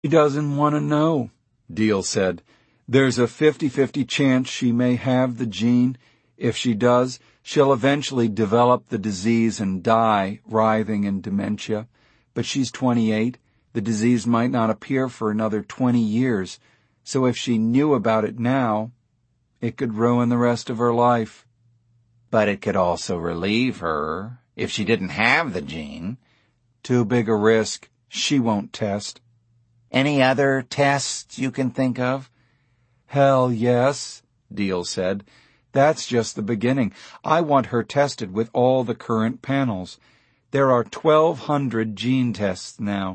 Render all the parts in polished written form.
She doesn't want to know, Deal said. There's a 50-50 chance she may have the gene. If she does, she'll eventually develop the disease and die, writhing in dementia. But she's 28. The disease might not appear for another 20 years. So if she knew about it now, it could ruin the rest of her life. But it could also relieve her if she didn't have the gene. Too big a risk. She won't test. Any other tests you can think of? Hell yes, Deal said. That's just the beginning. I want her tested with all the current panels. There are 1,200 gene tests now.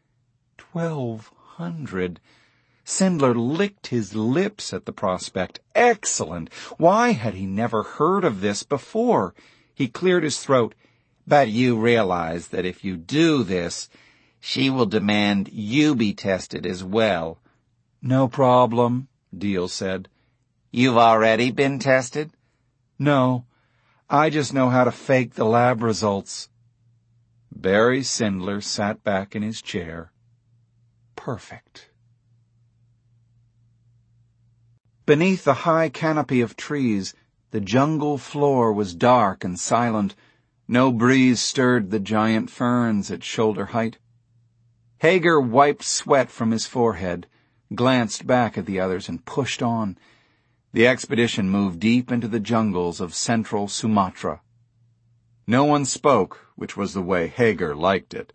1,200? Sindler licked his lips at the prospect. Excellent! Why had he never heard of this before? He cleared his throat. But you realize that if you do this, she will demand you be tested as well. No problem, Deal said. You've already been tested? No. I just know how to fake the lab results. Barry Sindler sat back in his chair. Perfect. Beneath the high canopy of trees, the jungle floor was dark and silent. No breeze stirred the giant ferns at shoulder height. Hager wiped sweat from his forehead, glanced back at the others, and pushed on. The expedition moved deep into the jungles of central Sumatra. No one spoke, which was the way Hager liked it.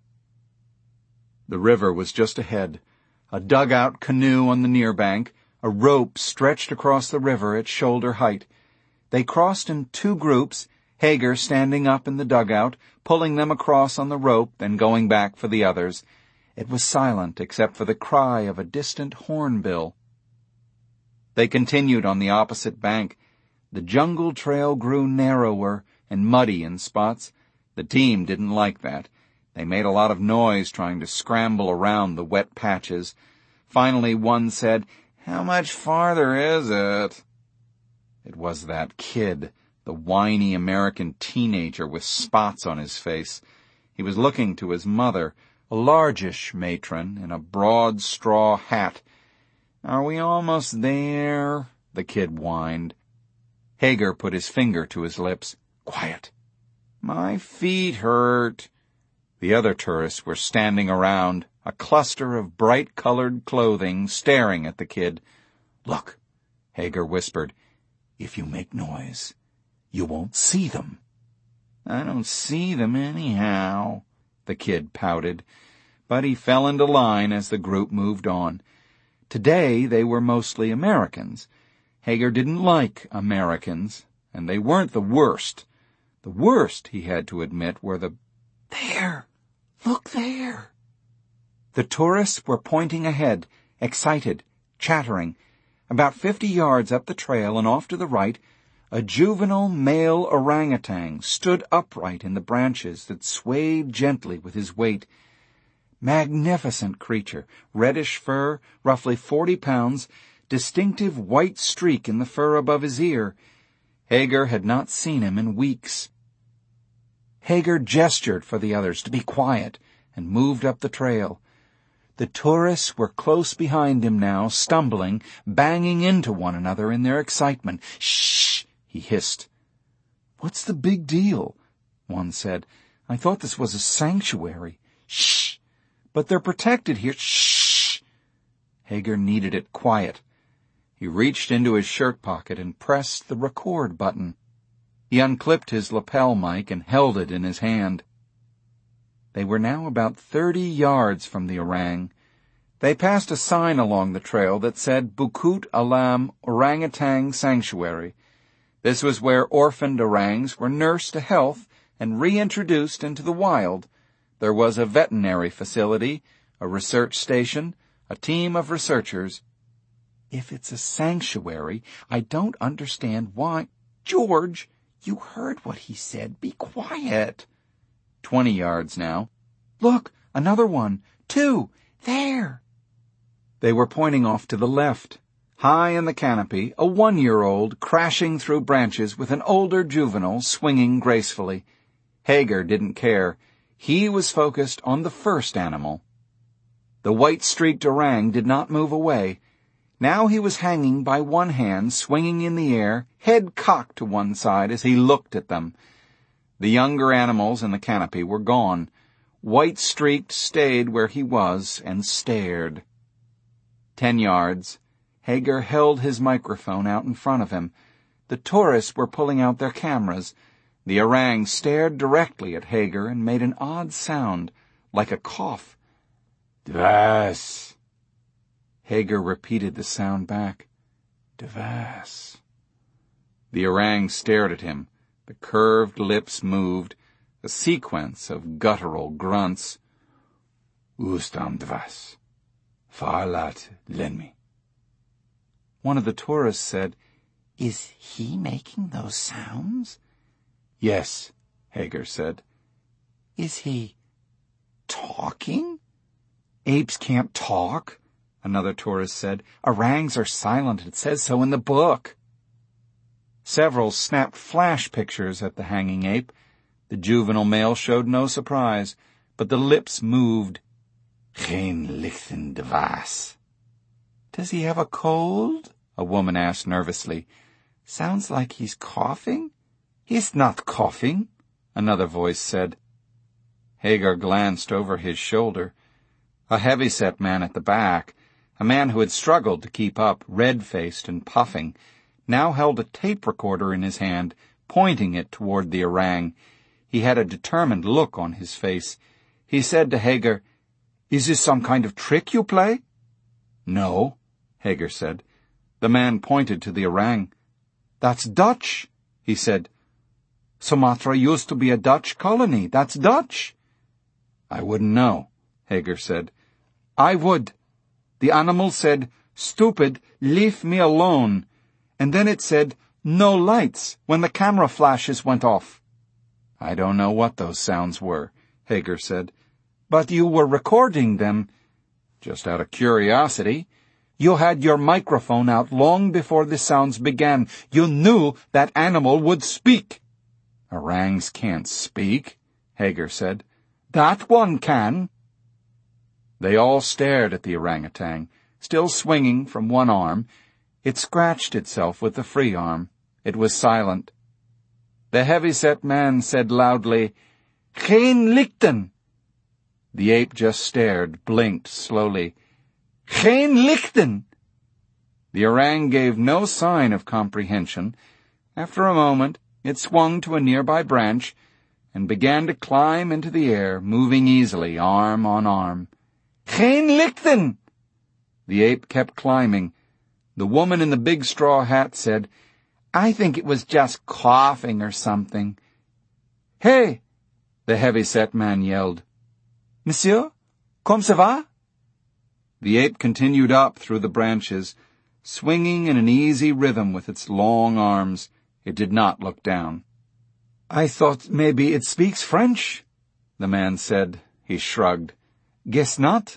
The river was just ahead, a dugout canoe on the near bank, a rope stretched across the river at shoulder height. They crossed in two groups, Hager standing up in the dugout, pulling them across on the rope, then going back for the others. It was silent except for the cry of a distant hornbill. They continued on the opposite bank. The jungle trail grew narrower and muddy in spots. The team didn't like that. They made a lot of noise trying to scramble around the wet patches. Finally, one said, "How much farther is it?" It was that kid, the whiny American teenager with spots on his face. He was looking to his mother, a largish matron in a broad straw hat. "Are we almost there?" the kid whined. Hager put his finger to his lips. "Quiet." "My feet hurt." The other tourists were standing around, a cluster of bright-colored clothing, staring at the kid. "Look," Hager whispered. "If you make noise, you won't see them." "I don't see them anyhow," the kid pouted. But he fell into line as the group moved on. Today they were mostly Americans. Hager didn't like Americans, and they weren't the worst. The worst, he had to admit, were the... There! Look there! The tourists were pointing ahead, excited, chattering. About 50 yards up the trail and off to the right, a juvenile male orangutan stood upright in the branches that swayed gently with his weight. Magnificent creature, reddish fur, roughly 40 pounds, distinctive white streak in the fur above his ear. Hager had not seen him in weeks. Hager gestured for the others to be quiet and moved up the trail. The tourists were close behind him now, stumbling, banging into one another in their excitement. "Shh!" he hissed. "What's the big deal?" one said. "I thought this was a sanctuary." "Shh! But they're protected here." "Shh!" Hager needed it quiet. He reached into his shirt pocket and pressed the record button. He unclipped his lapel mic and held it in his hand. They were now about 30 yards from the orang. They passed a sign along the trail that said Bukut Alam Orangutan Sanctuary. This was where orphaned orangs were nursed to health and reintroduced into the wild. There was a veterinary facility, a research station, a team of researchers. If it's a sanctuary, I don't understand why... George, you heard what he said. Be quiet. 20 yards now. Look, another one. 2. There. They were pointing off to the left. High in the canopy, a 1-year-old crashing through branches with an older juvenile swinging gracefully. Hager didn't care. He was focused on the first animal. The white-streaked orang did not move away. Now he was hanging by one hand, swinging in the air, head cocked to one side as he looked at them. The younger animals in the canopy were gone. White-streaked stayed where he was and stared. 10 yards. Hager held his microphone out in front of him. The tourists were pulling out their cameras. The orang stared directly at Hager and made an odd sound, like a cough. "Dwas." Hager repeated the sound back. "Dwas." The orang stared at him. The curved lips moved, a sequence of guttural grunts. "Ustam dwas. Farlat lenmi." One of the tourists said, "Is he making those sounds?" "Yes," Hager said. "Is he talking?" "Apes can't talk," another tourist said. "Orangs are silent. It says so in the book." Several snapped flash pictures at the hanging ape. The juvenile male showed no surprise, but the lips moved. "Geen lichten dwas." "Does he have a cold?" a woman asked nervously. "Sounds like he's coughing." "He's not coughing," another voice said. Hager glanced over his shoulder. A heavy-set man at the back, a man who had struggled to keep up, red-faced and puffing, now held a tape recorder in his hand, pointing it toward the orang. He had a determined look on his face. He said to Hager, "Is this some kind of trick you play?" "No," Hager said. The man pointed to the orang. "That's Dutch," he said. "Sumatra used to be a Dutch colony. That's Dutch." "I wouldn't know," Hager said. "I would. The animal said, 'Stupid, leave me alone.' And then it said, 'No lights,' when the camera flashes went off." "I don't know what those sounds were," Hager said. "But you were recording them." "Just out of curiosity." "You had your microphone out long before the sounds began. You knew that animal would speak." "Orangs can't speak," Hager said. "That one can." They all stared at the orangutan, still swinging from one arm. It scratched itself with the free arm. It was silent. The heavy-set man said loudly, "Geen lichten." The ape just stared, blinked slowly. "Geen lichten." The orang gave no sign of comprehension. After a moment, it swung to a nearby branch and began to climb into the air, moving easily, arm on arm. "Geen lichten." The ape kept climbing. The woman in the big straw hat said, "I think it was just coughing or something." "Hey!" the heavy-set man yelled. "Monsieur, comme ça va?" The ape continued up through the branches, swinging in an easy rhythm with its long arms. It did not look down. "I thought maybe it speaks French," the man said. He shrugged. "Guess not."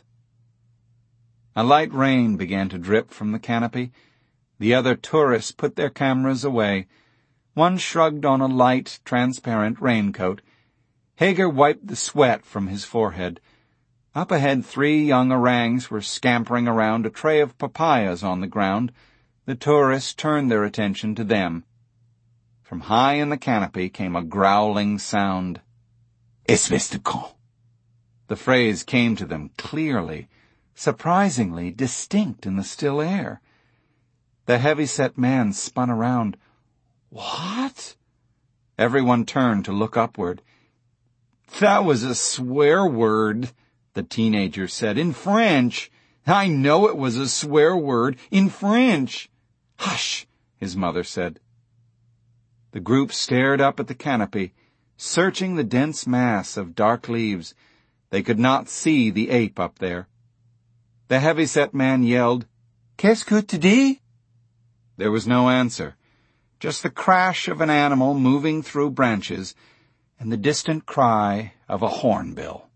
A light rain began to drip from the canopy. The other tourists put their cameras away. One shrugged on a light, transparent raincoat. Hager wiped the sweat from his forehead. Up ahead, 3 young orangs were scampering around a tray of papayas on the ground. The tourists turned their attention to them. From high in the canopy came a growling sound. "Espèce de con." The phrase came to them clearly, surprisingly distinct in the still air. The heavy-set man spun around. "What?" Everyone turned to look upward. "That was a swear word," the teenager said, "in French. I know it was a swear word, in French." "Hush," his mother said. The group stared up at the canopy, searching the dense mass of dark leaves. They could not see the ape up there. The heavy-set man yelled, "Qu'est-ce que tu dis?" There was no answer, just the crash of an animal moving through branches and the distant cry of a hornbill.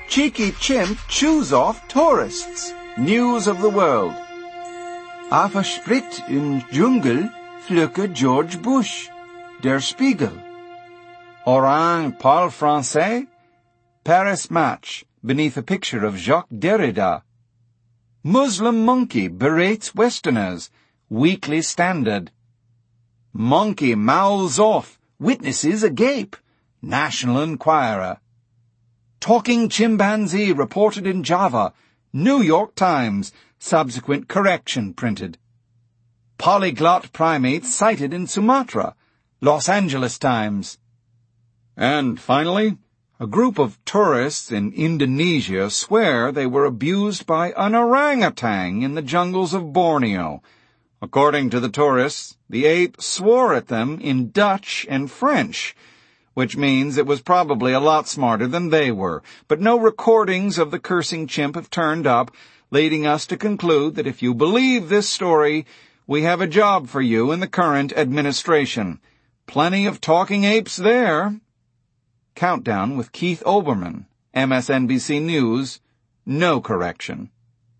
Cheeky chimp chews off tourists. News of the world. Aber Sprit im Dschungel flücke George Bush. Der Spiegel. Orang parle français? Paris Match, beneath a picture of Jacques Derrida. Muslim monkey berates Westerners. Weekly Standard. Monkey mouths off. Witnesses agape. National Enquirer. Talking chimpanzee reported in Java. New York Times. Subsequent correction printed. Polyglot primate sighted in Sumatra. Los Angeles Times. And finally, a group of tourists in Indonesia swear they were abused by an orangutan in the jungles of Borneo. According to the tourists, the ape swore at them in Dutch and French, which means it was probably a lot smarter than they were. But no recordings of the cursing chimp have turned up, leading us to conclude that if you believe this story, we have a job for you in the current administration. Plenty of talking apes there. Countdown with Keith Olbermann, MSNBC News, no correction.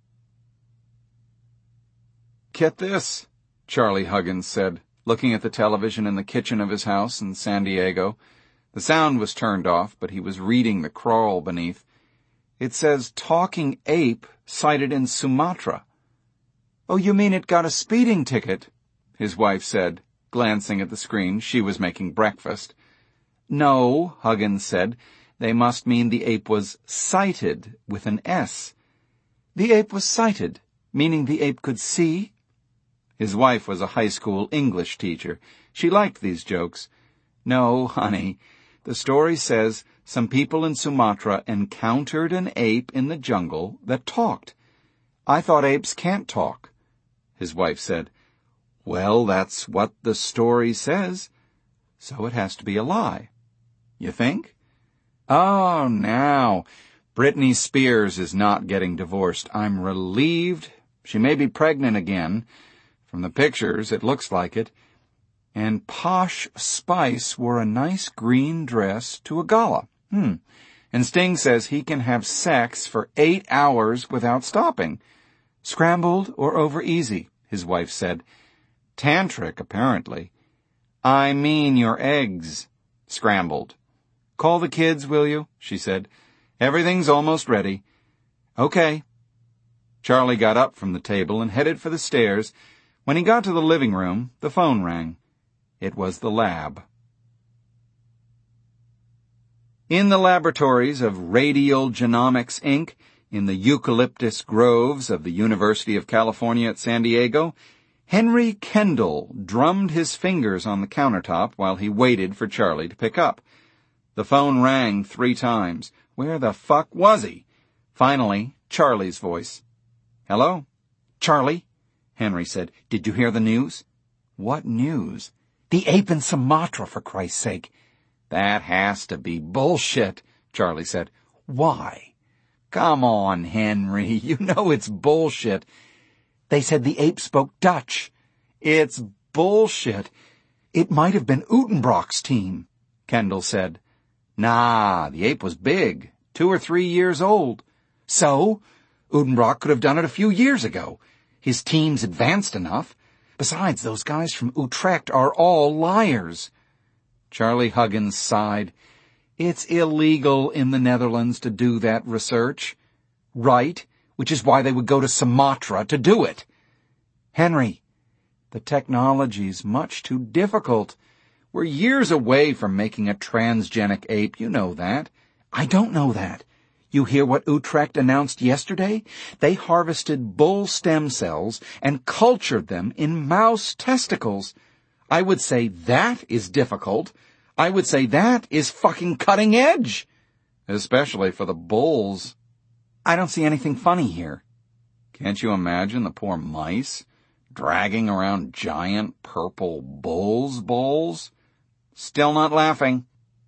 Get this, Charlie Huggins said, looking at the television in the kitchen of his house in San Diego. The sound was turned off, but he was reading the crawl beneath. It says talking ape sighted in Sumatra. Oh, you mean it got a speeding ticket? His wife said, glancing at the screen. She was making breakfast. No, Huggins said. They must mean the ape was sighted with an S. The ape was sighted, meaning the ape could see? His wife was a high school English teacher. She liked these jokes. No, honey. The story says some people in Sumatra encountered an ape in the jungle that talked. I thought apes can't talk. His wife said, Well, that's what the story says. So it has to be a lie. You think? Oh, now. Britney Spears is not getting divorced. I'm relieved. She may be pregnant again. From the pictures, it looks like it. And Posh Spice wore a nice green dress to a gala. And Sting says he can have sex for 8 hours without stopping. Scrambled or over easy, his wife said. Tantric, apparently. I mean your eggs. Scrambled. Call the kids, will you? She said. Everything's almost ready. Okay. Charlie got up from the table and headed for the stairs. When he got to the living room, the phone rang. It was the lab. In the laboratories of Radial Genomics, Inc., in the eucalyptus groves of the University of California at San Diego, Henry Kendall drummed his fingers on the countertop while he waited for Charlie to pick up. The phone rang 3 times. Where the fuck was he? Finally, Charlie's voice. Hello? Charlie? Henry said. Did you hear the news? What news? The ape in Sumatra, for Christ's sake. That has to be bullshit, Charlie said. Why? Come on, Henry. You know it's bullshit. They said the ape spoke Dutch. It's bullshit. It might have been Utenbrock's team, Kendall said. Nah, the ape was big, 2 or 3 years old. So? Utenbrock could have done it a few years ago. His team's advanced enough. Besides, those guys from Utrecht are all liars. Charlie Huggins sighed. It's illegal in the Netherlands to do that research. Right, which is why they would go to Sumatra to do it. Henry, the technology's much too difficult. We're years away from making a transgenic ape, you know that. I don't know that. You hear what Utrecht announced yesterday? They harvested bull stem cells and cultured them in mouse testicles. I would say that is difficult. I would say that is fucking cutting edge. Especially for the bulls. I don't see anything funny here. Can't you imagine the poor mice dragging around giant purple bulls' bowls? Still not laughing.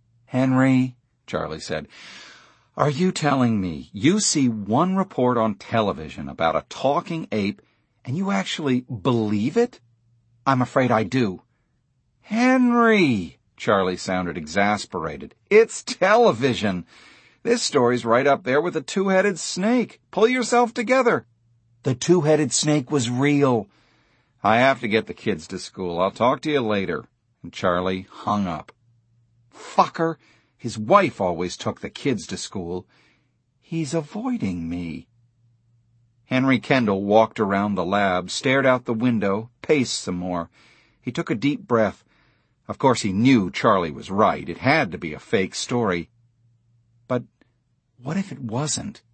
Henry, Charlie said, are you telling me you see one report on television about a talking ape and you actually believe it? I'm afraid I do. Henry, Charlie sounded exasperated. It's television. This story's right up there with the two-headed snake. Pull yourself together. The two-headed snake was real. I have to get the kids to school. I'll talk to you later. And Charlie hung up. Fucker. His wife always took the kids to school. He's avoiding me. Henry Kendall walked around the lab, stared out the window, paced some more. He took a deep breath. Of course, he knew Charlie was right. It had to be a fake story. But what if it wasn't?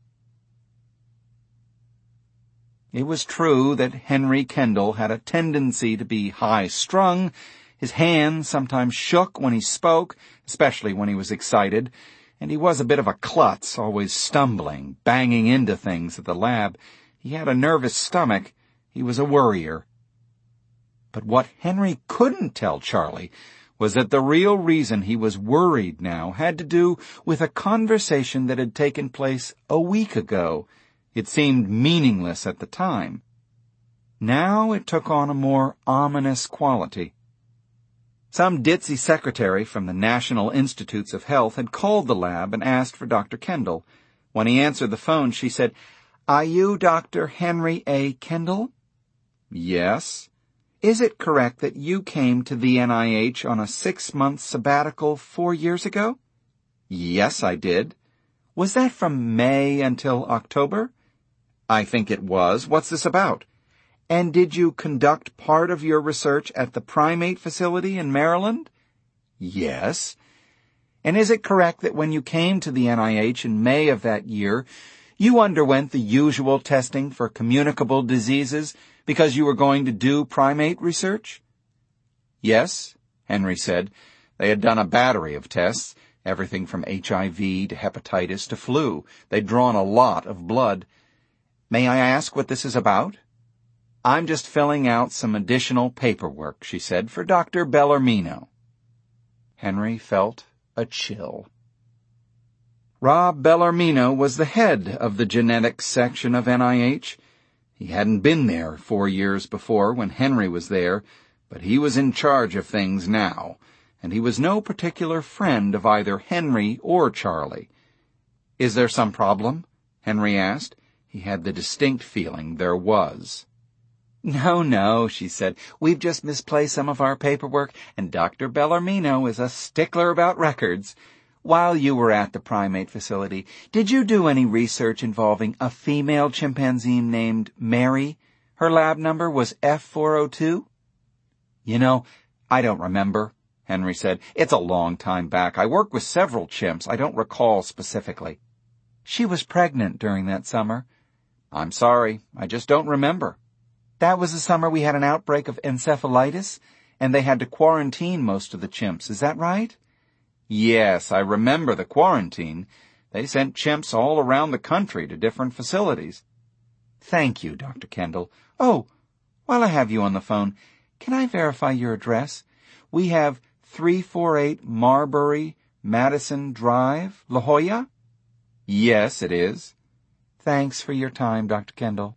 It was true that Henry Kendall had a tendency to be high-strung. His hands sometimes shook when he spoke, especially when he was excited, and he was a bit of a klutz, always stumbling, banging into things at the lab. He had a nervous stomach. He was a worrier. But what Henry couldn't tell Charlie was that the real reason he was worried now had to do with a conversation that had taken place a week ago. It seemed meaningless at the time. Now it took on a more ominous quality. Some ditzy secretary from the National Institutes of Health had called the lab and asked for Dr. Kendall. When he answered the phone, she said, "Are you Dr. Henry A. Kendall?" "Yes." "Is it correct that you came to the NIH on a 6-month sabbatical 4 years ago?" "Yes, I did." "Was that from May until October?" "I think it was. What's this about?" "And did you conduct part of your research at the primate facility in Maryland?" "Yes." "And is it correct that when you came to the NIH in May of that year, you underwent the usual testing for communicable diseases because you were going to do primate research?" "Yes," Henry said. They had done a battery of tests, everything from HIV to hepatitis to flu. They'd drawn a lot of blood. "May I ask what this is about?" "I'm just filling out some additional paperwork," she said, "for Dr. Bellarmino." Henry felt a chill. Rob Bellarmino was the head of the genetics section of NIH. He hadn't been there 4 years before when Henry was there, but he was in charge of things now, and he was no particular friend of either Henry or Charlie. "Is there some problem?" Henry asked. He had the distinct feeling there was. No, she said. "We've just misplaced some of our paperwork, and Dr. Bellarmino is a stickler about records. While you were at the primate facility, did you do any research involving a female chimpanzee named Mary? Her lab number was F402? I don't remember," Henry said. "It's a long time back. I worked with several chimps. I don't recall specifically." "She was pregnant during that summer." "I'm sorry. I just don't remember." "That was the summer we had an outbreak of encephalitis, and they had to quarantine most of the chimps. Is that right?" "Yes, I remember the quarantine. They sent chimps all around the country to different facilities." "Thank you, Dr. Kendall. Oh, while I have you on the phone, can I verify your address? We have 348 Marbury, Madison Drive, La Jolla?" "Yes, it is." "Thanks for your time, Dr. Kendall."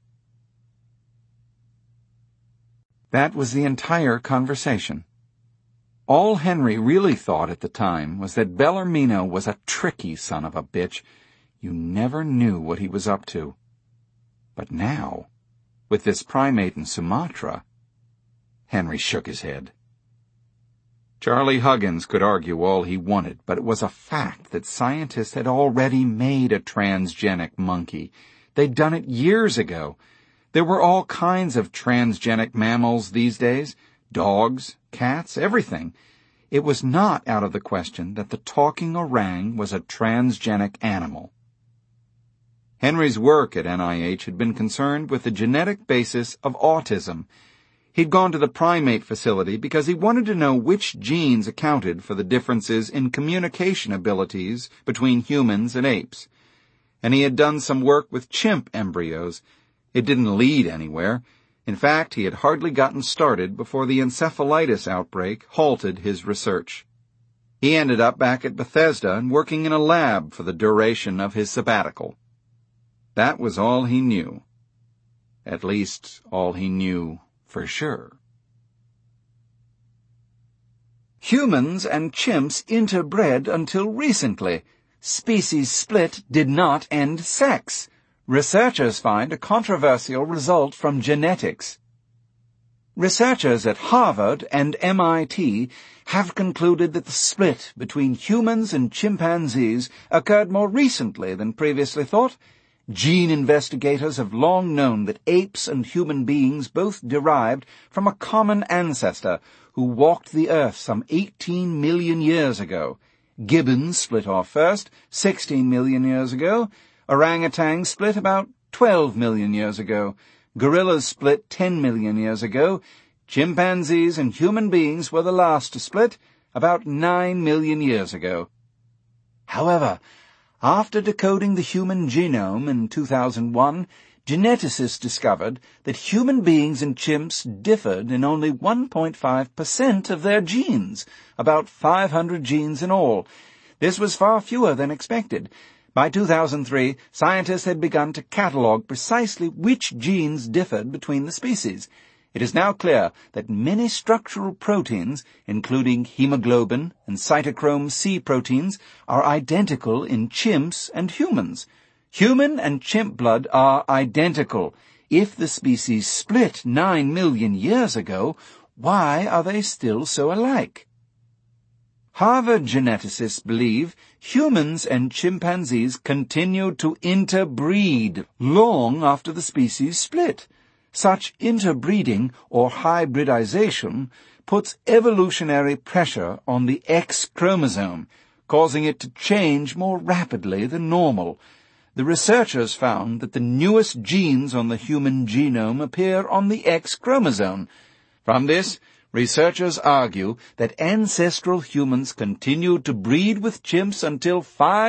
That was the entire conversation. All Henry really thought at the time was that Bellarmino was a tricky son of a bitch. You never knew what he was up to. But now, with this primate in Sumatra, Henry shook his head. Charlie Huggins could argue all he wanted, but it was a fact that scientists had already made a transgenic monkey. They'd done it years ago. There were all kinds of transgenic mammals these days. Dogs, cats, everything. It was not out of the question that the talking orang was a transgenic animal. Henry's work at NIH had been concerned with the genetic basis of autism. He'd gone to the primate facility because he wanted to know which genes accounted for the differences in communication abilities between humans and apes. And he had done some work with chimp embryos. It didn't lead anywhere. In fact, he had hardly gotten started before the encephalitis outbreak halted his research. He ended up back at Bethesda and working in a lab for the duration of his sabbatical. That was all he knew. At least, all he knew for sure. Humans and chimps interbred until recently. species split did not end sex. Researchers find a controversial result from genetics. Researchers at Harvard and MIT have concluded that the split between humans and chimpanzees occurred more recently than previously thought. Gene investigators have long known that apes and human beings both derived from a common ancestor who walked the earth some 18 million years ago. Gibbons split off first, 16 million years ago. Orangutans split about 12 million years ago. Gorillas split 10 million years ago. Chimpanzees and human beings were the last to split, about 9 million years ago. However, after decoding the human genome in 2001, geneticists discovered that human beings and chimps differed in only 1.5% of their genes, about 500 genes in all. This was far fewer than expected. By 2003, scientists had begun to catalogue precisely which genes differed between the species. It is now clear that many structural proteins, including hemoglobin and cytochrome C proteins, are identical in chimps and humans. Human and chimp blood are identical. If the species split 9 million years ago, why are they still so alike? Harvard geneticists believe humans and chimpanzees continued to interbreed long after the species split. Such interbreeding or hybridization puts evolutionary pressure on the X chromosome, causing it to change more rapidly than normal. The researchers found that the newest genes on the human genome appear on the X chromosome. From this, researchers argue that ancestral humans continued to breed with chimps until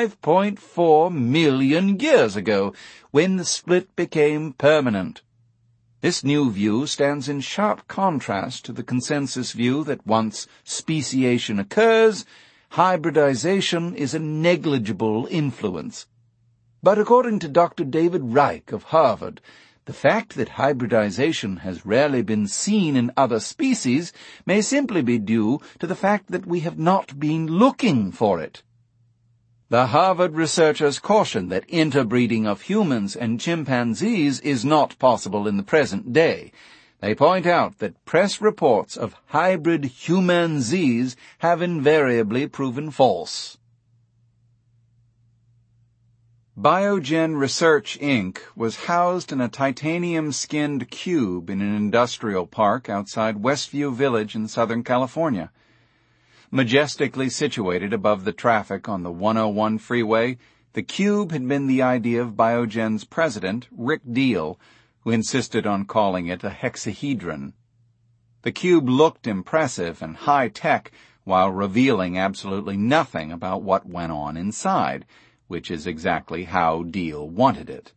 5.4 million years ago, when the split became permanent. This new view stands in sharp contrast to the consensus view that once speciation occurs, hybridization is a negligible influence. But according to Dr. David Reich of Harvard, the fact that hybridization has rarely been seen in other species may simply be due to the fact that we have not been looking for it. The Harvard researchers caution that interbreeding of humans and chimpanzees is not possible in the present day. They point out that press reports of hybrid humanzees have invariably proven false. Biogen Research, Inc. was housed in a titanium-skinned cube in an industrial park outside Westview Village in Southern California. Majestically situated above the traffic on the 101 freeway, the cube had been the idea of Biogen's president, Rick Deal, who insisted on calling it a hexahedron. The cube looked impressive and high-tech while revealing absolutely nothing about what went on inside, which is exactly how Deal wanted it.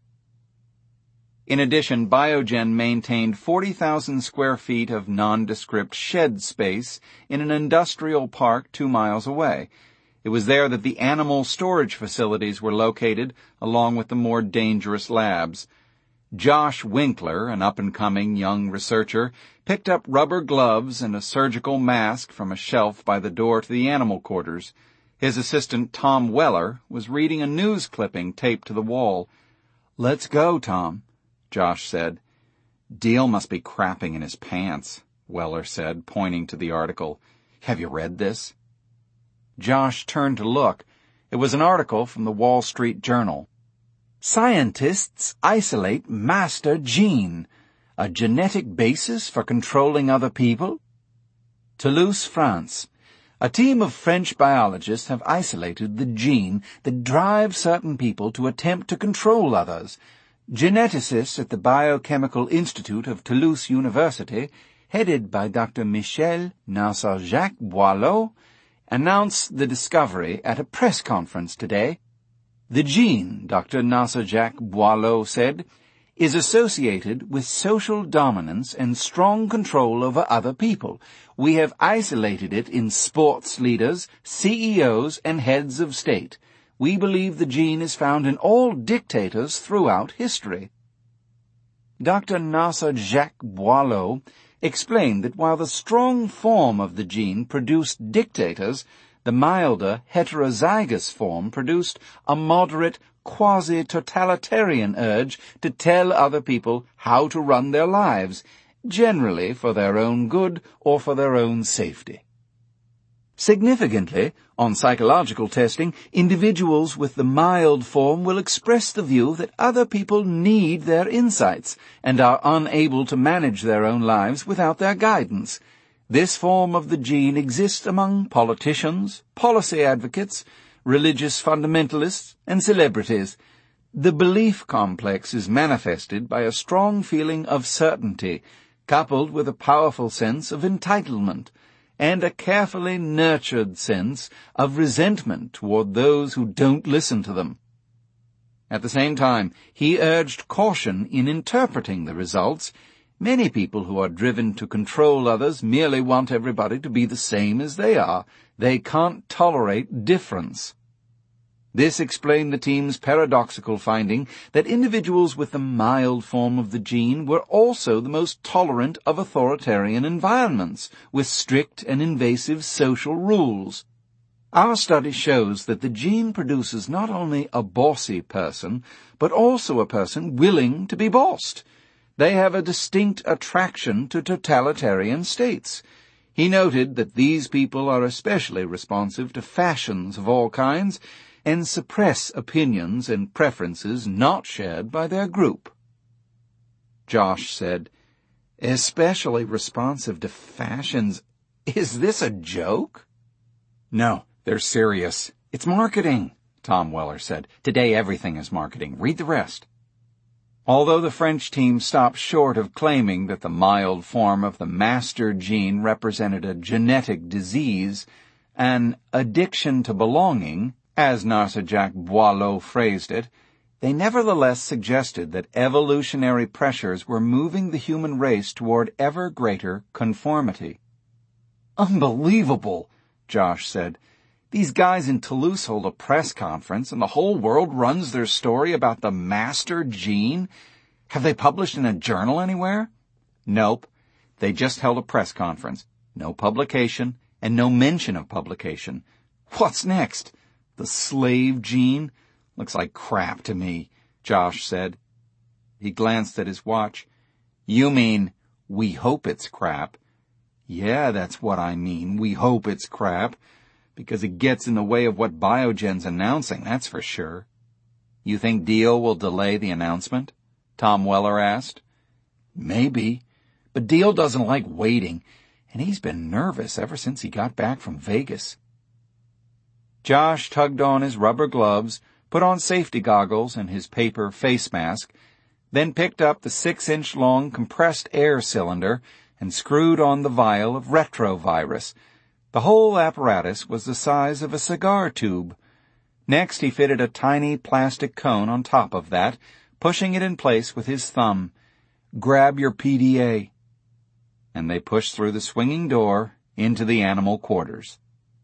In addition, Biogen maintained 40,000 square feet of nondescript shed space in an industrial park 2 miles away. It was there that the animal storage facilities were located, along with the more dangerous labs. Josh Winkler, an up-and-coming young researcher, picked up rubber gloves and a surgical mask from a shelf by the door to the animal quarters. His assistant, Tom Weller, was reading a news clipping taped to the wall. "Let's go, Tom," Josh said. "Deal must be crapping in his pants," Weller said, pointing to the article. "Have you read this?" Josh turned to look. It was an article from the Wall Street Journal. "Scientists isolate master gene. A genetic basis for controlling other people?" Toulouse, France. A team of French biologists have isolated the gene that drives certain people to attempt to control others. Geneticists at the Biochemical Institute of Toulouse University, headed by Dr. Michel Nasser-Jacques Boileau, announced the discovery at a press conference today. The gene, Dr. Nasser-Jacques Boileau said, is associated with social dominance and strong control over other people. We have isolated it in sports leaders, CEOs, and heads of state. We believe the gene is found in all dictators throughout history. Dr. Nasser-Jacques Boileau explained that while the strong form of the gene produced dictators, The milder, heterozygous form produced a moderate, quasi-totalitarian urge to tell other people how to run their lives, generally for their own good or for their own safety. Significantly, on psychological testing, individuals with the mild form will express the view that other people need their insights and are unable to manage their own lives without their guidance. This form of the gene exists among politicians, policy advocates, religious fundamentalists, and celebrities. The belief complex is manifested by a strong feeling of certainty, coupled with a powerful sense of entitlement, and a carefully nurtured sense of resentment toward those who don't listen to them. At the same time, he urged caution in interpreting the results. Many people who are driven to control others merely want everybody to be the same as they are. They can't tolerate difference. This explained the team's paradoxical finding that individuals with the mild form of the gene were also the most tolerant of authoritarian environments, with strict and invasive social rules. Our study shows that the gene produces not only a bossy person, but also a person willing to be bossed. They have a distinct attraction to totalitarian states. He noted that these people are especially responsive to fashions of all kinds, and suppress opinions and preferences not shared by their group. Josh said, "Especially responsive to fashions. Is this a joke?" "No, they're serious. It's marketing," Tom Weller said. "Today everything is marketing. Read the rest." Although the French team stopped short of claiming that the mild form of the master gene represented a genetic disease, an addiction to belonging, as Narcejac Boileau phrased it, they nevertheless suggested that evolutionary pressures were moving the human race toward ever greater conformity. "Unbelievable," Josh said. "These guys in Toulouse hold a press conference, and the whole world runs their story about the master gene. Have they published in a journal anywhere?" "Nope. They just held a press conference. No publication, and no mention of publication. What's next? The slave gene? Looks like crap to me," Josh said. He glanced at his watch. "You mean, we hope it's crap." "Yeah, that's what I mean. We hope it's crap. Because it gets in the way of what Biogen's announcing, that's for sure." "You think Dio will delay the announcement?" Tom Weller asked. "Maybe. But Dio doesn't like waiting, and he's been nervous ever since he got back from Vegas." Josh tugged on his rubber gloves, put on safety goggles and his paper face mask, then picked up the 6-inch-long compressed air cylinder and screwed on the vial of retrovirus. The whole apparatus was the size of a cigar tube. Next, he fitted a tiny plastic cone on top of that, pushing it in place with his thumb. "Grab your PDA." And they pushed through the swinging door into the animal quarters.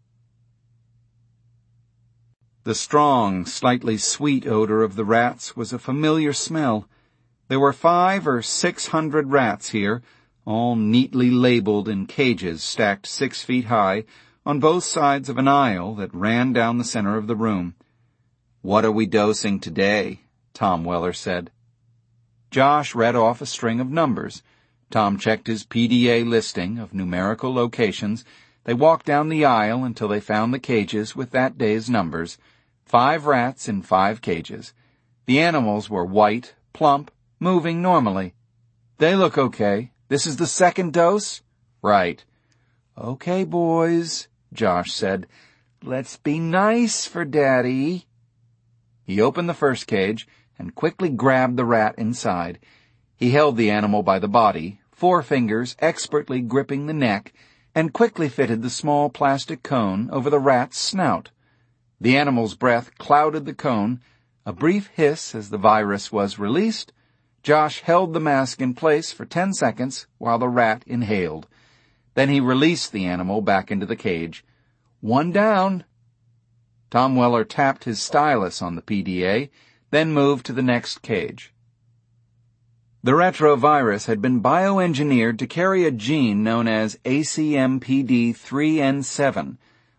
The strong, slightly sweet odor of the rats was a familiar smell. There were 500 or 600 rats here, all neatly labeled in cages stacked 6 feet high on both sides of an aisle that ran down the center of the room. "What are we dosing today?" Tom Weller said. Josh read off a string of numbers. Tom checked his PDA listing of numerical locations. They walked down the aisle until they found the cages with that day's numbers. 5 rats in 5 cages. The animals were white, plump, moving normally. "They look okay. This is the second dose?" "Right." "Okay, boys," Josh said. "Let's be nice for Daddy." He opened the first cage and quickly grabbed the rat inside. He held the animal by the body, 4 fingers expertly gripping the neck, and quickly fitted the small plastic cone over the rat's snout. The animal's breath clouded the cone. A brief hiss as the virus was released. Josh held the mask in place for 10 seconds while the rat inhaled. Then he released the animal back into the cage. "One down." Tom Weller tapped his stylus on the PDA, then moved to the next cage. The retrovirus had been bioengineered to carry a gene known as ACMPD3N7,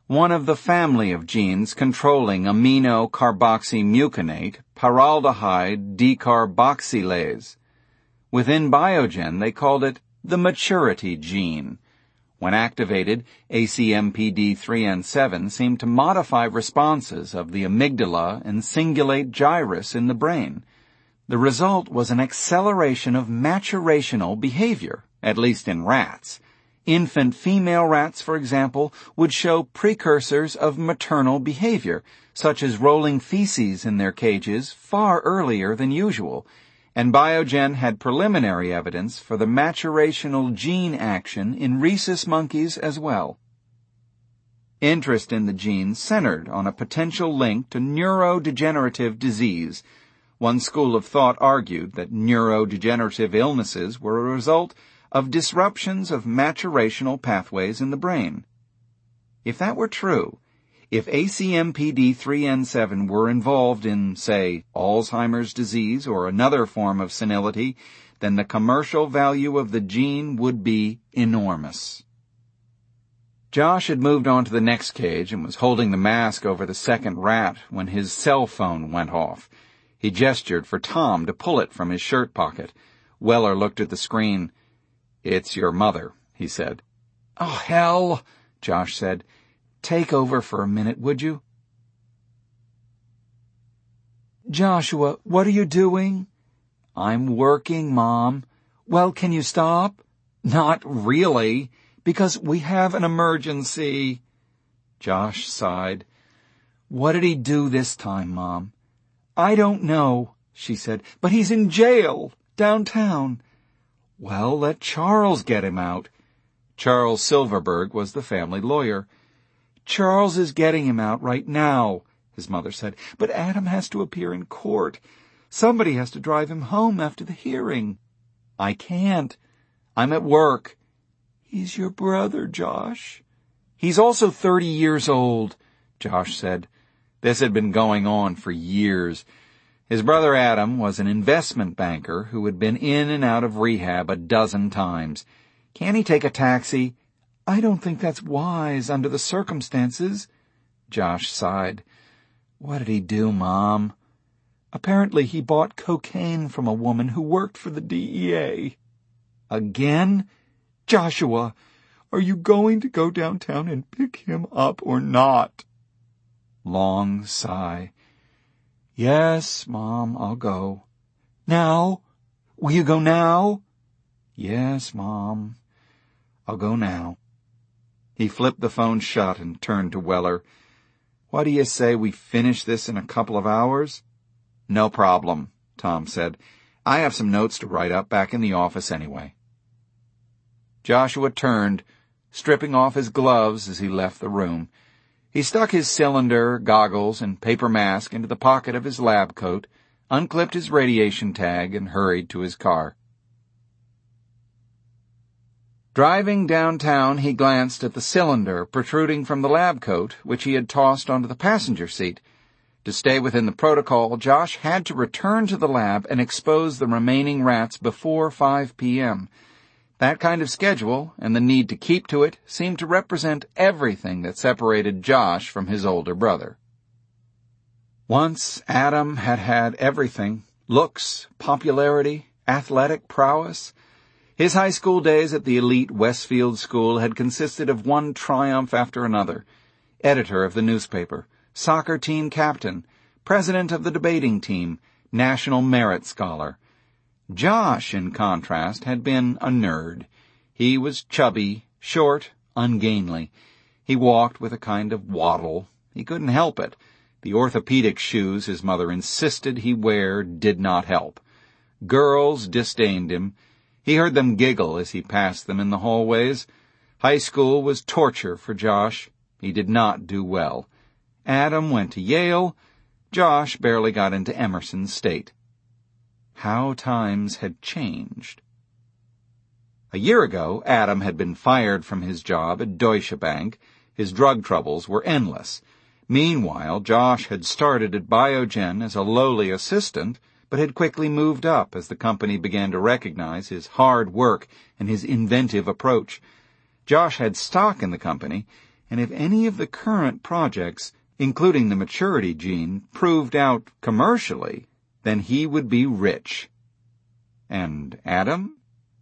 one of the family of genes controlling amino-carboxymucinate pyrrolidine decarboxylase. Within Biogen, they called it the maturity gene. When activated, ACMPD3N7 seemed to modify responses of the amygdala and cingulate gyrus in the brain. The result was an acceleration of maturational behavior, at least in rats. Infant female rats, for example, would show precursors of maternal behavior, such as rolling feces in their cages far earlier than usual, and Biogen had preliminary evidence for the maturational gene action in rhesus monkeys as well. Interest in the gene centered on a potential link to neurodegenerative disease. One school of thought argued that neurodegenerative illnesses were a result of disruptions of maturational pathways in the brain. If that were true, if ACMPD3N7 were involved in, say, Alzheimer's disease or another form of senility, then the commercial value of the gene would be enormous. Josh had moved on to the next cage and was holding the mask over the second rat when his cell phone went off. He gestured for Tom to pull it from his shirt pocket. Weller looked at the screen. "It's your mother," he said. "Oh, hell," Josh said. "Take over for a minute, would you?" "Joshua, what are you doing?" "I'm working, Mom." "Well, can you stop?" "Not really, because we have an emergency." Josh sighed. "What did he do this time, Mom?" "I don't know," she said, "but he's in jail, downtown." "Well, let Charles get him out." Charles Silverberg was the family lawyer. "Charles is getting him out right now," his mother said, "but Adam has to appear in court. Somebody has to drive him home after the hearing." "I can't. I'm at work." "He's your brother, Josh." "He's also 30 years old," Josh said. This had been going on for years. His brother Adam was an investment banker who had been in and out of rehab a dozen times. "Can't he take a taxi?" "I don't think that's wise under the circumstances." Josh sighed. "What did he do, Mom?" "Apparently he bought cocaine from a woman who worked for the DEA." "Again?" "Joshua, are you going to go downtown and pick him up or not?" Long sigh. "Yes, Mom, I'll go." "Now? Will you go now?" "Yes, Mom, I'll go now." He flipped the phone shut and turned to Weller. "What do you say we finish this in a couple of hours?" "No problem," Tom said. "I have some notes to write up back in the office anyway." Joshua turned, stripping off his gloves as he left the room. He stuck his cylinder, goggles, and paper mask into the pocket of his lab coat, unclipped his radiation tag, and hurried to his car. Driving downtown, he glanced at the cylinder protruding from the lab coat, which he had tossed onto the passenger seat. To stay within the protocol, Josh had to return to the lab and expose the remaining rats before 5 p.m. That kind of schedule, and the need to keep to it, seemed to represent everything that separated Josh from his older brother. Once Adam had had everything: looks, popularity, athletic prowess. His high school days at the elite Westfield School had consisted of one triumph after another: editor of the newspaper, soccer team captain, president of the debating team, National Merit Scholar. Josh, in contrast, had been a nerd. He was chubby, short, ungainly. He walked with a kind of waddle. He couldn't help it. The orthopedic shoes his mother insisted he wear did not help. Girls disdained him. He heard them giggle as he passed them in the hallways. High school was torture for Josh. He did not do well. Adam went to Yale. Josh barely got into Emerson State. How times had changed. A year ago, Adam had been fired from his job at Deutsche Bank. His drug troubles were endless. Meanwhile, Josh had started at Biogen as a lowly assistant, but had quickly moved up as the company began to recognize his hard work and his inventive approach. Josh had stock in the company, and if any of the current projects, including the maturity gene, proved out commercially, then he would be rich. And Adam?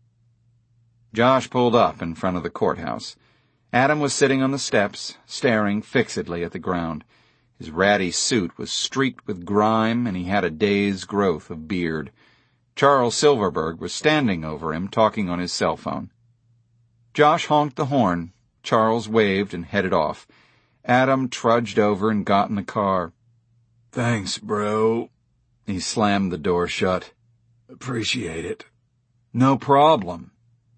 Josh pulled up in front of the courthouse. Adam was sitting on the steps, staring fixedly at the ground. His ratty suit was streaked with grime, and he had a day's growth of beard. Charles Silverberg was standing over him, talking on his cell phone. Josh honked the horn. Charles waved and headed off. Adam trudged over and got in the car. "Thanks, bro." He slammed the door shut. "Appreciate it." "No problem."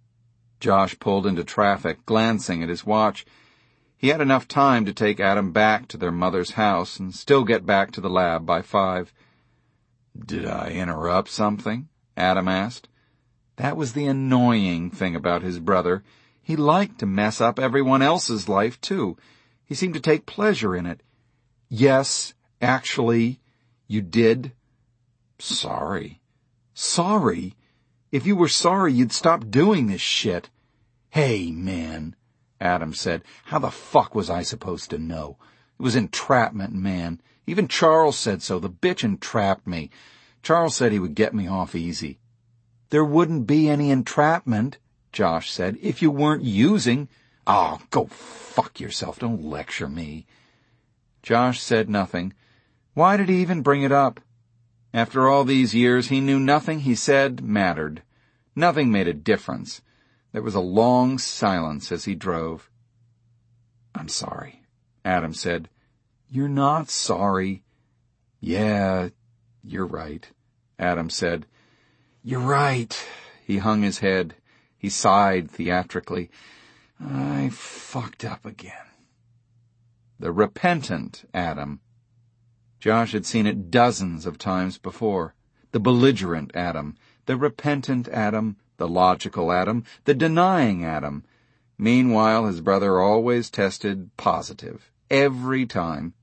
Josh pulled into traffic, glancing at his watch. He had enough time to take Adam back to their mother's house and still get back to the lab by 5. "Did I interrupt something?" Adam asked. That was the annoying thing about his brother. He liked to mess up everyone else's life, too. He seemed to take pleasure in it. "Yes, actually, you did." "Sorry." "Sorry? If you were sorry, you'd stop doing this shit." "Hey, man," Adam said. "How the fuck was I supposed to know? It was entrapment, man. Even Charles said so. The bitch entrapped me. Charles said he would get me off easy." "There wouldn't be any entrapment," Josh said, "if you weren't using—" "Oh, go fuck yourself. Don't lecture me." Josh said nothing. Why did he even bring it up? After all these years, he knew nothing he said mattered. Nothing made a difference. There was a long silence as he drove. "I'm sorry," Adam said. "You're not sorry." "Yeah, you're right," Adam said. "You're right." He hung his head. He sighed theatrically. "I fucked up again." The repentant Adam. Josh had seen it dozens of times before. The belligerent Adam, the repentant Adam, the logical Adam, the denying Adam. Meanwhile, his brother always tested positive, every time.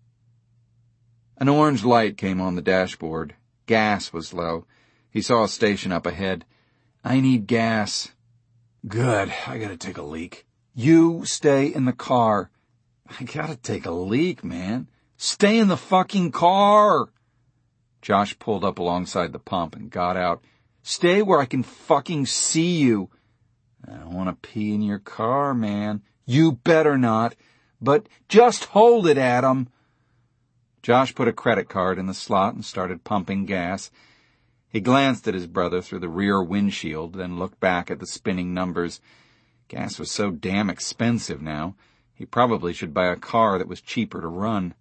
An orange light came on the dashboard. Gas was low. He saw a station up ahead. "I need gas." "Good. I gotta take a leak." "You stay in the car." "I gotta take a leak, man." "Stay in the fucking car!" Josh pulled up alongside the pump and got out. "Stay where I can fucking see you." "I don't want to pee in your car, man." "You better not. But just hold it, Adam." Josh put a credit card in the slot and started pumping gas. He glanced at his brother through the rear windshield, then looked back at the spinning numbers. Gas was so damn expensive now. He probably should buy a car that was cheaper to run.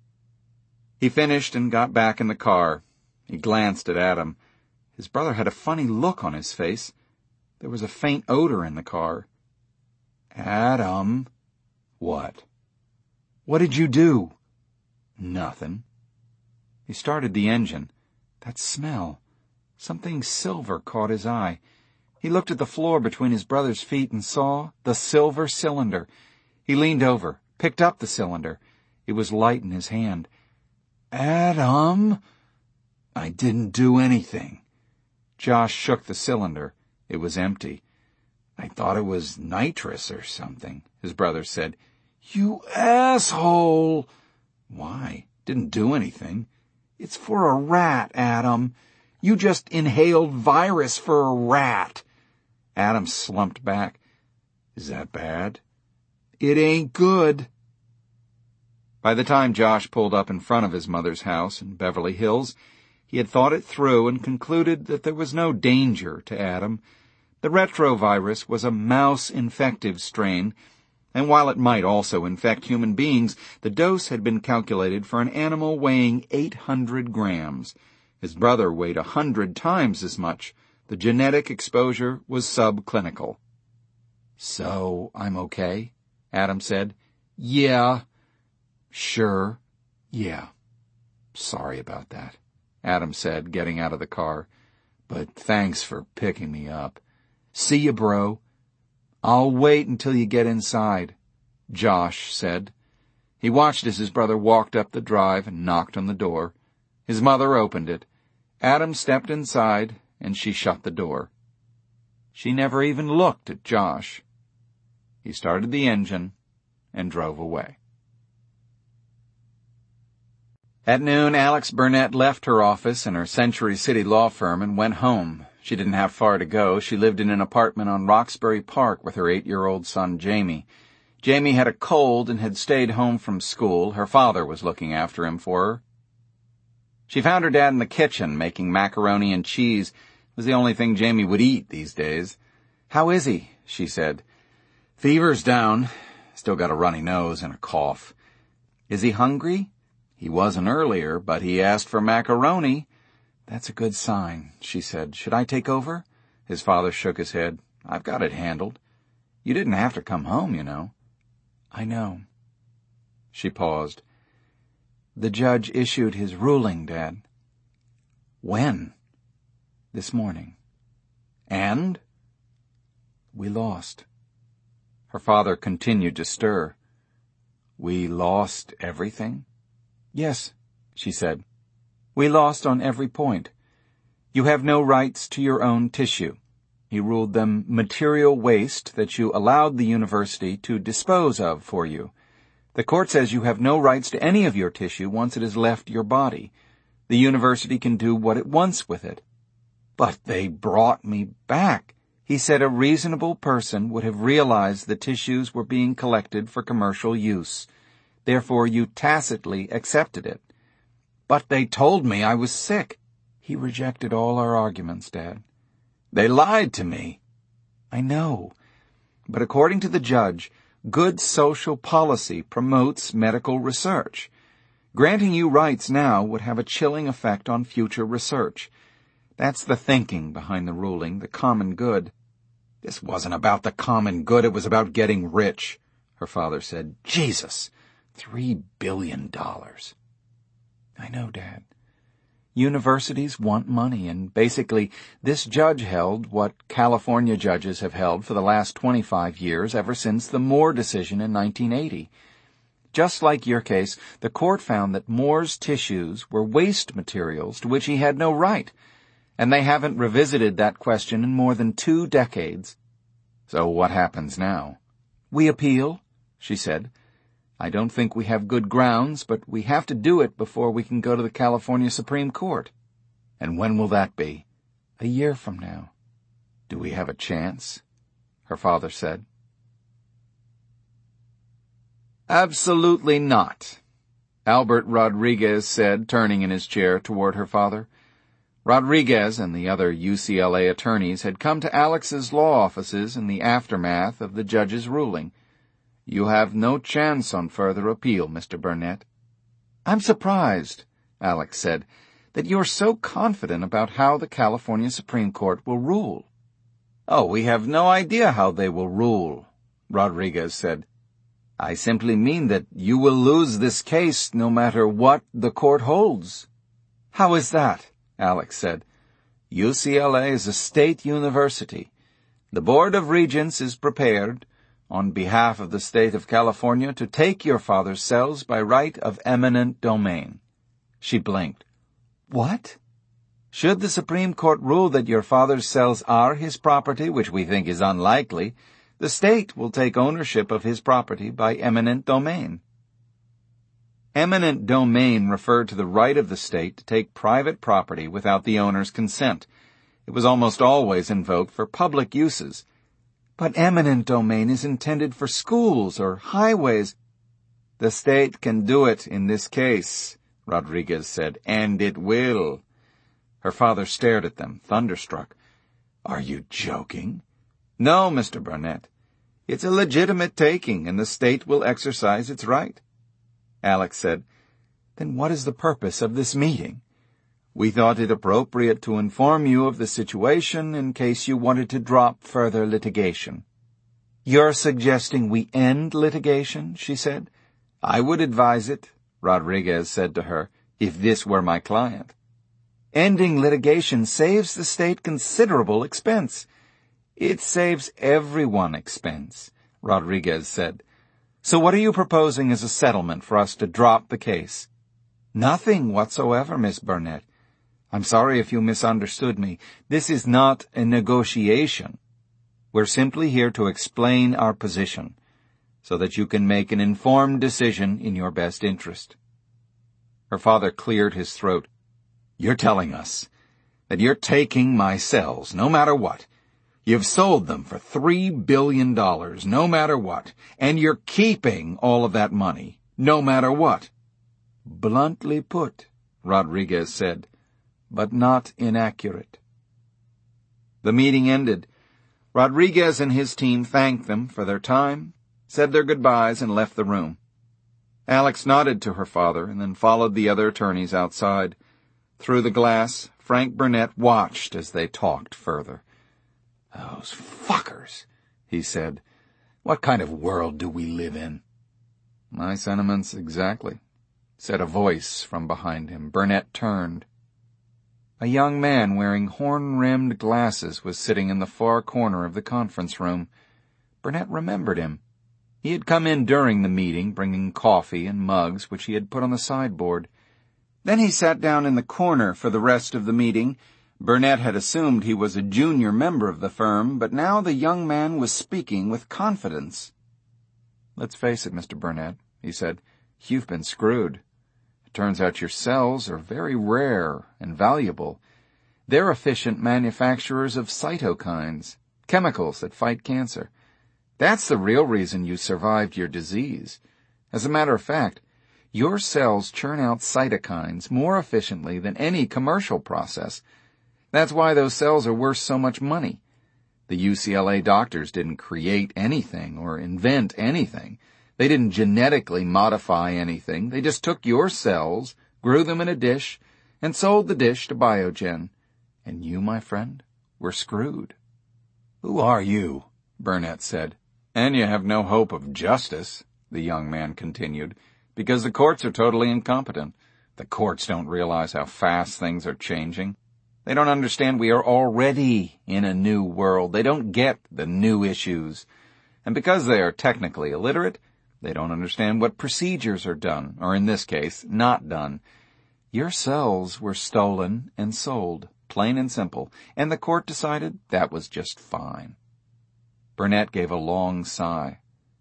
He finished and got back in the car. He glanced at Adam. His brother had a funny look on his face. There was a faint odor in the car. "Adam." "What?" "What did you do?" "Nothing." He started the engine. That smell. Something silver caught his eye. He looked at the floor between his brother's feet and saw the silver cylinder. He leaned over, picked up the cylinder. It was light in his hand. "Adam." "I didn't do anything." Josh shook the cylinder. It was empty. "I thought it was nitrous or something," his brother said. "You asshole." "Why? Didn't do anything." "It's for a rat, Adam. You just inhaled virus for a rat." Adam slumped back. "Is that bad?" "It ain't good." By the time Josh pulled up in front of his mother's house in Beverly Hills, he had thought it through and concluded that there was no danger to Adam. The retrovirus was a mouse-infective strain, and while it might also infect human beings, the dose had been calculated for an animal weighing 800 grams. His brother weighed 100 times as much. The genetic exposure was subclinical. "So, I'm okay?" Adam said. "Yeah." "Sure?" "Yeah." "Sorry about that," Adam said, getting out of the car. "But thanks for picking me up." "See ya, bro." "I'll wait until you get inside," Josh said. He watched as his brother walked up the drive and knocked on the door. His mother opened it. Adam stepped inside, and she shut the door. She never even looked at Josh. He started the engine and drove away. At noon, Alex Burnett left her office in her Century City law firm and went home. She didn't have far to go. She lived in an apartment on Roxbury Park with her 8-year-old son, Jamie. Jamie had a cold and had stayed home from school. Her father was looking after him for her. She found her dad in the kitchen making macaroni and cheese. It was the only thing Jamie would eat these days. "How is he?" she said. "Fever's down. Still got a runny nose and a cough." "Is he hungry?" "He wasn't earlier, but he asked for macaroni." "That's a good sign," she said. "Should I take over?" His father shook his head. "I've got it handled. You didn't have to come home, you know." "I know." She paused. "The judge issued his ruling, Dad." "When?" "This morning." "And?" "We lost." Her father continued to stir. "We lost everything?" "Yes," she said. "We lost on every point. You have no rights to your own tissue." He ruled them material waste that you allowed the university to dispose of for you. The court says you have no rights to any of your tissue once it has left your body. The university can do what it wants with it. "But they brought me back." He said a reasonable person would have realized the tissues were being collected for commercial use. Therefore, you tacitly accepted it. "But they told me I was sick." He rejected all our arguments, Dad. "They lied to me." "I know. But according to the judge, good social policy promotes medical research. Granting you rights now would have a chilling effect on future research. That's the thinking behind the ruling, the common good." "This wasn't about the common good, it was about getting rich," her father said. "Jesus! $3 billion. "I know, Dad. Universities want money, and basically this judge held what California judges have held for the last 25 years, ever since the Moore decision in 1980. Just like your case, the court found that Moore's tissues were waste materials to which he had no right, and they haven't revisited that question in more than 2 decades. So what happens now?" "We appeal," she said. "I don't think we have good grounds, but we have to do it before we can go to the California Supreme Court." "And when will that be?" "A year from now." "Do we have a chance?" her father said. "Absolutely not," Albert Rodriguez said, turning in his chair toward her father. Rodriguez and the other UCLA attorneys had come to Alex's law offices in the aftermath of the judge's ruling. "You have no chance on further appeal, Mr. Burnett." "I'm surprised," Alex said, "that you're so confident about how the California Supreme Court will rule." "Oh, we have no idea how they will rule," Rodriguez said. "I simply mean that you will lose this case no matter what the court holds." "How is that?" Alex said. "UCLA is a state university. The Board of Regents is prepared, on behalf of the state of California, to take your father's cells by right of eminent domain." She blinked. "What?" "Should the Supreme Court rule that your father's cells are his property, which we think is unlikely, the state will take ownership of his property by eminent domain." Eminent domain referred to the right of the state to take private property without the owner's consent. It was almost always invoked for public uses. "But eminent domain is intended for schools or highways." "The state can do it in this case," Rodriguez said, "and it will." Her father stared at them, thunderstruck. "Are you joking?" "No, Mr. Burnett. It's a legitimate taking, and the state will exercise its right." Alex said, "Then what is the purpose of this meeting?" "We thought it appropriate to inform you of the situation in case you wanted to drop further litigation." "You're suggesting we end litigation?" she said. "I would advise it," Rodriguez said to her, "if this were my client." "Ending litigation saves the state considerable expense." "It saves everyone expense," Rodriguez said. "So what are you proposing as a settlement for us to drop the case?" "Nothing whatsoever, Miss Burnett. I'm sorry if you misunderstood me. This is not a negotiation. We're simply here to explain our position. so that you can make an informed decision in your best interest." Her father cleared his throat. "You're telling us that you're taking my cells, no matter what. You've sold them for $3 billion, no matter what, and you're keeping all of that money, no matter what." "Bluntly put," Rodriguez said, "but not inaccurate." The meeting ended. Rodriguez and his team thanked them for their time, said their goodbyes, and left the room. Alex nodded to her father and then followed the other attorneys outside. Through the glass, Frank Burnett watched as they talked further. "Those fuckers," he said. "What kind of world do we live in?" "My sentiments exactly," said a voice from behind him. Burnett turned. A young man wearing horn-rimmed glasses was sitting in the far corner of the conference room. Burnett remembered him. He had come in during the meeting, bringing coffee and mugs which he had put on the sideboard. Then he sat down in the corner for the rest of the meeting. Burnett had assumed he was a junior member of the firm, but now the young man was speaking with confidence. "Let's face it, Mr. Burnett," he said. "You've been screwed. It turns out your cells are very rare and valuable. They're efficient manufacturers of cytokines, chemicals that fight cancer. That's the real reason you survived your disease. As a matter of fact, your cells churn out cytokines more efficiently than any commercial process. That's why those cells are worth so much money. The UCLA doctors didn't create anything or invent anything. They didn't genetically modify anything. They just took your cells, grew them in a dish, and sold the dish to Biogen. And you, my friend, were screwed." "Who are you?" Burnett said. "And you have no hope of justice," the young man continued, "because the courts are totally incompetent. The courts don't realize how fast things are changing. They don't understand we are already in a new world. They don't get the new issues. And because they are technically illiterate, they don't understand what procedures are done, or in this case, not done. Your cells were stolen and sold, plain and simple, and the court decided that was just fine." Burnett gave a long sigh.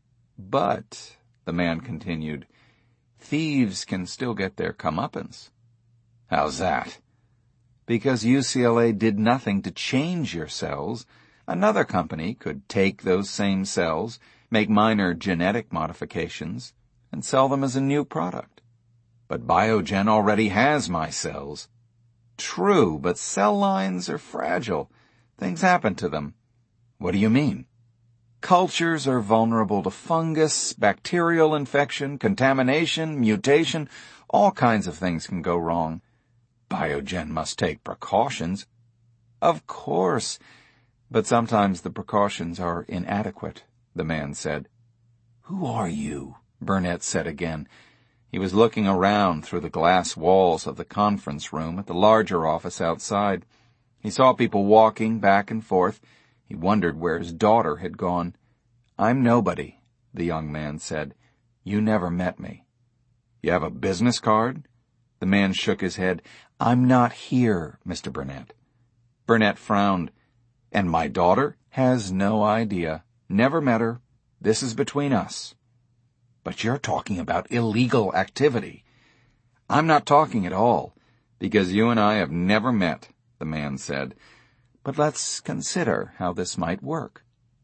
"But," the man continued, "thieves can still get their comeuppance." "How's that?" "Because UCLA did nothing to change your cells. Another company could take those same cells, make minor genetic modifications, and sell them as a new product. But Biogen already has my cells." "True, but cell lines are fragile. Things happen to them." "What do you mean?" "Cultures are vulnerable to fungus, bacterial infection, contamination, mutation. All kinds of things can go wrong. Biogen must take precautions." "Of course, but sometimes the precautions are inadequate," the man said. "Who are you?" Burnett said again. He was looking around through the glass walls of the conference room at the larger office outside. He saw people walking back and forth. He wondered where his daughter had gone. "I'm nobody," the young man said. "You never met me." "You have a business card?" The man shook his head. "I'm not here, Mr. Burnett." Burnett frowned. "And my daughter?" "Has no idea. Never met her. This is between us." "But you're talking about illegal activity." "I'm not talking at all, because you and I have never met," the man said. "But let's consider how this might work."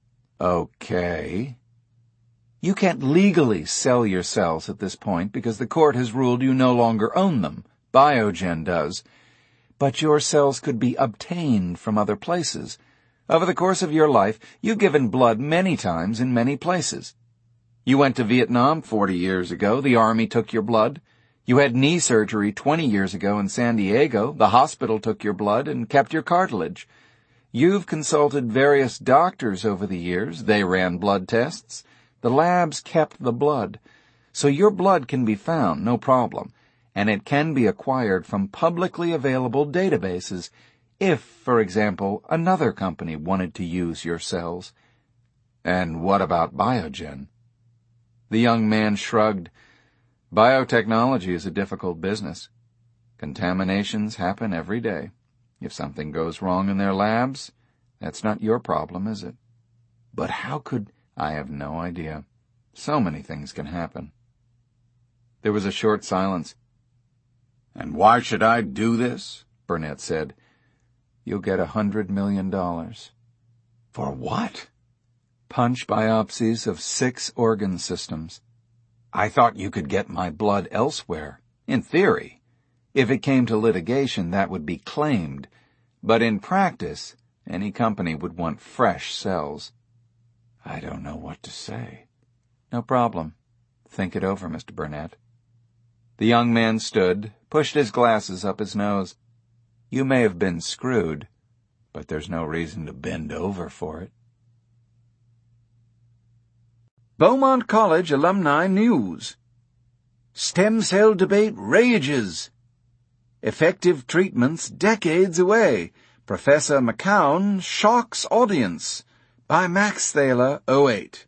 "Okay." "You can't legally sell your cells at this point because the court has ruled you no longer own them. Biogen does. But your cells could be obtained from other places. Over the course of your life, you've given blood many times in many places. You went to Vietnam 40 years ago. The Army took your blood. You had knee surgery 20 years ago in San Diego. The hospital took your blood and kept your cartilage. You've consulted various doctors over the years. They ran blood tests. The labs kept the blood. So your blood can be found, no problem, and it can be acquired from publicly available databases if, for example, another company wanted to use your cells." "And what about Biogen?" The young man shrugged. "Biotechnology is a difficult business. Contaminations happen every day. If something goes wrong in their labs, that's not your problem, is it?" "But how could—" "I have no idea. So many things can happen. There was a short silence. "And why should I do this?" Burnett said. "You'll get $100 million. "For what?" "Punch biopsies of 6 organ systems." "I thought you could get my blood elsewhere." "In theory. If it came to litigation, that would be claimed. But in practice, any company would want fresh cells." "I don't know what to say." "No problem. Think it over, Mr. Burnett." The young man stood, pushed his glasses up his nose. "You may have been screwed, but there's no reason to bend over for it." Beaumont College Alumni News. Stem cell debate rages. Effective treatments decades away. Professor McCown shocks audience. By Max Thaler, 08.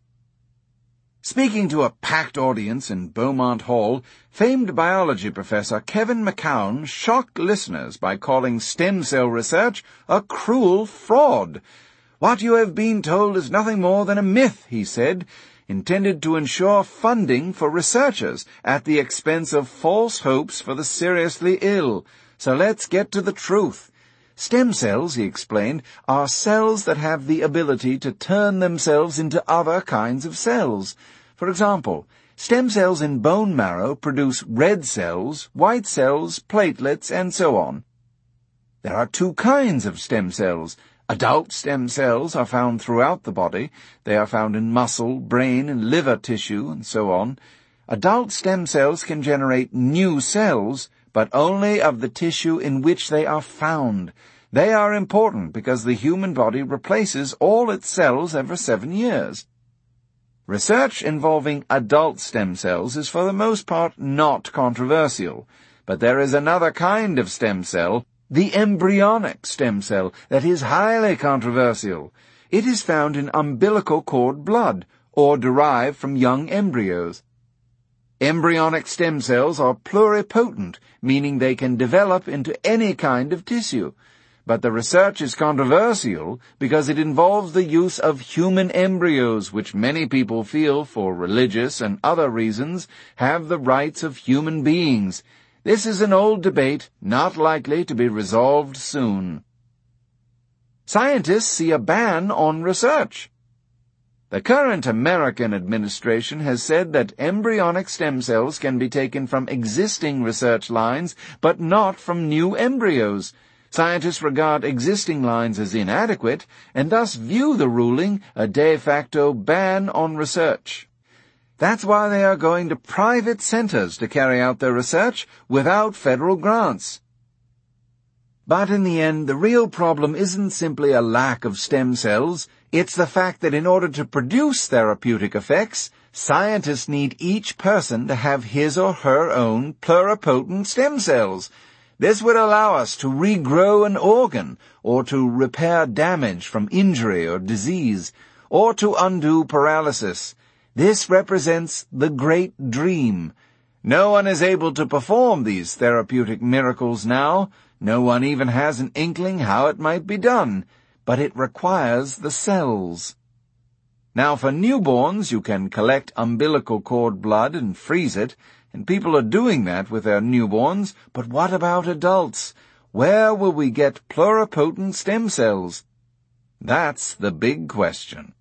Speaking to a packed audience in Beaumont Hall, famed biology professor Kevin McCown shocked listeners by calling stem cell research a cruel fraud. "What you have been told is nothing more than a myth," he said, intended to ensure funding for researchers at the expense of false hopes for the seriously ill. So let's get to the truth. Stem cells, he explained, are cells that have the ability to turn themselves into other kinds of cells. For example, stem cells in bone marrow produce red cells, white cells, platelets, and so on. There are 2 kinds of stem cells. Adult stem cells are found throughout the body. They are found in muscle, brain, and liver tissue, and so on. Adult stem cells can generate new cells, but only of the tissue in which they are found. They are important because the human body replaces all its cells every 7 years. Research involving adult stem cells is for the most part not controversial, but there is another kind of stem cell, the embryonic stem cell, that is highly controversial. It is found in umbilical cord blood, or derived from young embryos. Embryonic stem cells are pluripotent, meaning they can develop into any kind of tissue. But the research is controversial because it involves the use of human embryos, which many people feel, for religious and other reasons, have the rights of human beings. This is an old debate, not likely to be resolved soon. Scientists see a ban on research. The current American administration has said that embryonic stem cells can be taken from existing research lines, but not from new embryos. Scientists regard existing lines as inadequate, and thus view the ruling a de facto ban on research. That's why they are going to private centers to carry out their research without federal grants. But in the end, the real problem isn't simply a lack of stem cells. It's the fact that in order to produce therapeutic effects, scientists need each person to have his or her own pluripotent stem cells. This would allow us to regrow an organ, or to repair damage from injury or disease, or to undo paralysis. This represents the great dream. No one is able to perform these therapeutic miracles now. No one even has an inkling how it might be done, but it requires the cells. Now, for newborns, you can collect umbilical cord blood and freeze it, and people are doing that with their newborns. But what about adults? Where will we get pluripotent stem cells? That's the big question.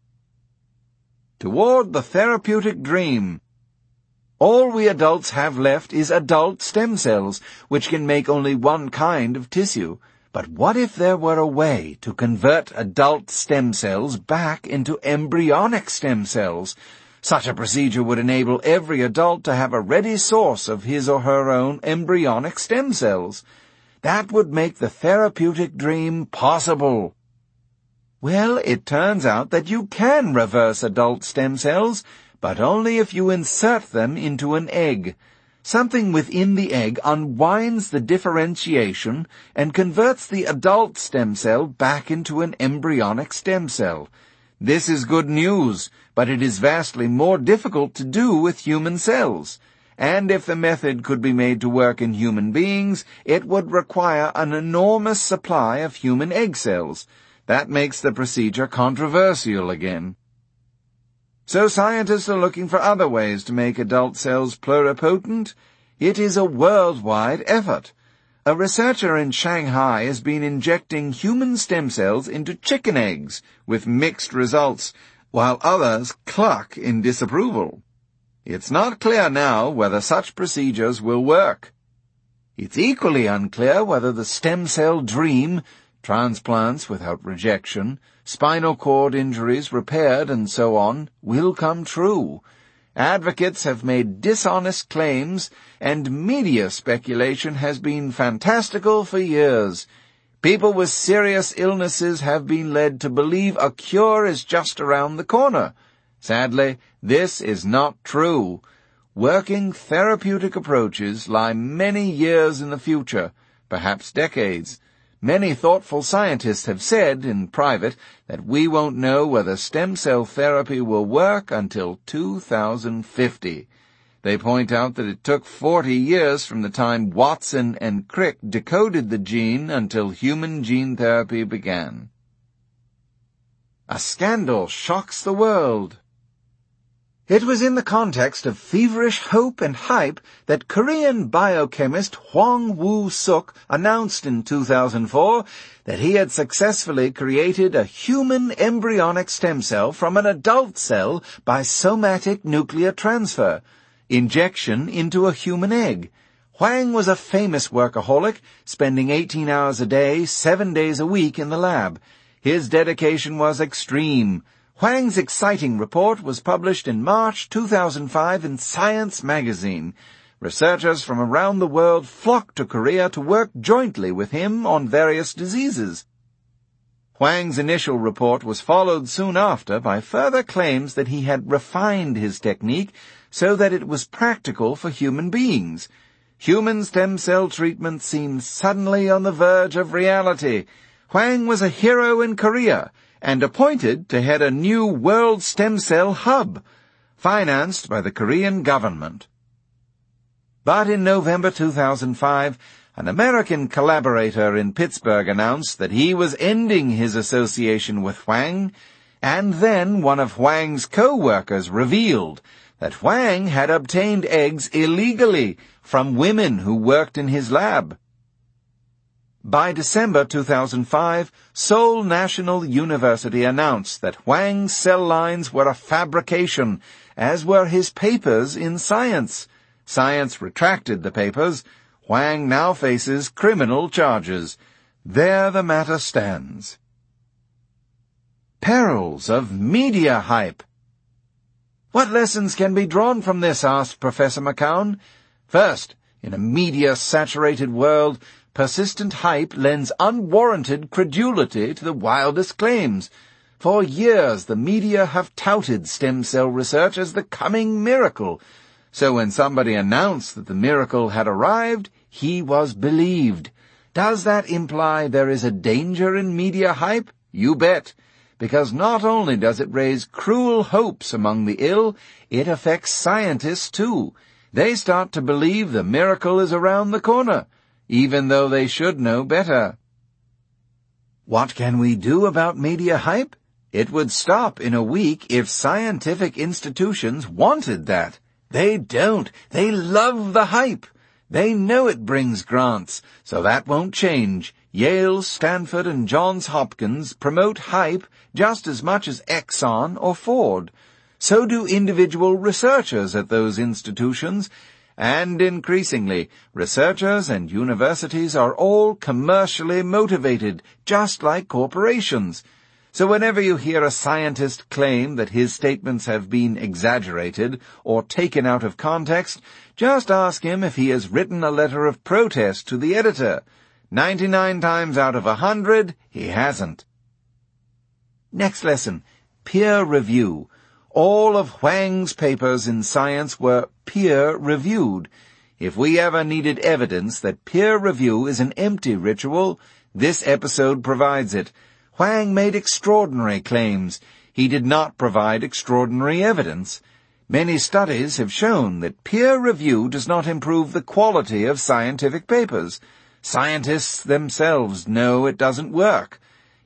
Toward the therapeutic dream. All we adults have left is adult stem cells, which can make only one kind of tissue. But what if there were a way to convert adult stem cells back into embryonic stem cells? Such a procedure would enable every adult to have a ready source of his or her own embryonic stem cells. That would make the therapeutic dream possible. Well, it turns out that you can reverse adult stem cells, but only if you insert them into an egg. Something within the egg unwinds the differentiation and converts the adult stem cell back into an embryonic stem cell. This is good news, but it is vastly more difficult to do with human cells. And if the method could be made to work in human beings, it would require an enormous supply of human egg cells. That makes the procedure controversial again. So scientists are looking for other ways to make adult cells pluripotent. It is a worldwide effort. A researcher in Shanghai has been injecting human stem cells into chicken eggs with mixed results, while others cluck in disapproval. It's not clear now whether such procedures will work. It's equally unclear whether the stem cell dream, transplants without rejection, spinal cord injuries repaired and so on, will come true. Advocates have made dishonest claims, and media speculation has been fantastical for years. People with serious illnesses have been led to believe a cure is just around the corner. Sadly, this is not true. Working therapeutic approaches lie many years in the future, perhaps decades. Many thoughtful scientists have said in private that we won't know whether stem cell therapy will work until 2050. They point out that it took 40 years from the time Watson and Crick decoded the gene until human gene therapy began. A scandal shocks the world. It was in the context of feverish hope and hype that Korean biochemist Hwang Woo-suk announced in 2004 that he had successfully created a human embryonic stem cell from an adult cell by somatic nuclear transfer, injection into a human egg. Hwang was a famous workaholic, spending 18 hours a day, 7 days a week in the lab. His dedication was extreme. Hwang's exciting report was published in March 2005 in Science magazine. Researchers from around the world flocked to Korea to work jointly with him on various diseases. Hwang's initial report was followed soon after by further claims that he had refined his technique so that it was practical for human beings. Human stem cell treatment seemed suddenly on the verge of reality. Hwang was a hero in Korea and appointed to head a new World Stem Cell Hub, financed by the Korean government. But in November 2005, an American collaborator in Pittsburgh announced that he was ending his association with Hwang, and then one of Hwang's co-workers revealed that Hwang had obtained eggs illegally from women who worked in his lab. By December 2005, Seoul National University announced that Hwang's cell lines were a fabrication, as were his papers in Science. Science retracted the papers. Hwang now faces criminal charges. There the matter stands. Perils of media hype. What lessons can be drawn from this, asked Professor McCown. First, in a media-saturated world, persistent hype lends unwarranted credulity to the wildest claims. For years, the media have touted stem cell research as the coming miracle. So when somebody announced that the miracle had arrived, he was believed. Does that imply there is a danger in media hype? You bet. Because not only does it raise cruel hopes among the ill, it affects scientists too. They start to believe the miracle is around the corner, even though they should know better. What can we do about media hype? It would stop in a week if scientific institutions wanted that. They don't. They love the hype. They know it brings grants, so that won't change. Yale, Stanford, and Johns Hopkins promote hype just as much as Exxon or Ford. So do individual researchers at those institutions, and increasingly, researchers and universities are all commercially motivated, just like corporations. So whenever you hear a scientist claim that his statements have been exaggerated or taken out of context, just ask him if he has written a letter of protest to the editor. 99 times out of 100, he hasn't. Next lesson, peer review. All of Hwang's papers in Science were peer-reviewed. If we ever needed evidence that peer review is an empty ritual, this episode provides it. Hwang made extraordinary claims. He did not provide extraordinary evidence. Many studies have shown that peer review does not improve the quality of scientific papers. Scientists themselves know it doesn't work.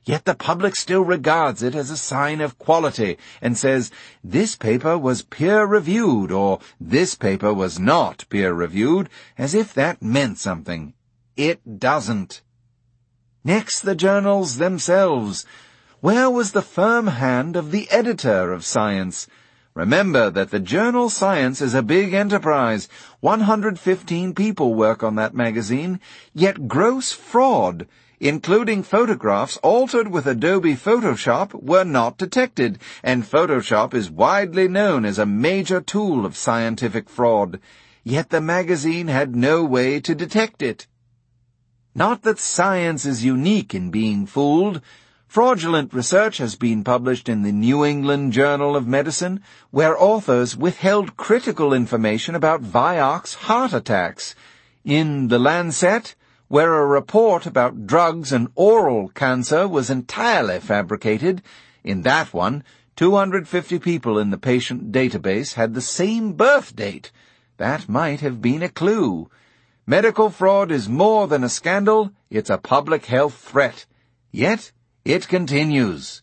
Yet the public still regards it as a sign of quality and says, this paper was peer-reviewed or this paper was not peer-reviewed, as if that meant something. It doesn't. Next, the journals themselves. Where was the firm hand of the editor of Science? Remember that the journal Science is a big enterprise. 115 people work on that magazine, yet gross fraud, including photographs altered with Adobe Photoshop, were not detected, and Photoshop is widely known as a major tool of scientific fraud. Yet the magazine had no way to detect it. Not that Science is unique in being fooled. Fraudulent research has been published in the New England Journal of Medicine, where authors withheld critical information about Vioxx heart attacks. In The Lancet, where a report about drugs and oral cancer was entirely fabricated. In that one, 250 people in the patient database had the same birth date. That might have been a clue. Medical fraud is more than a scandal, it's a public health threat. Yet, it continues.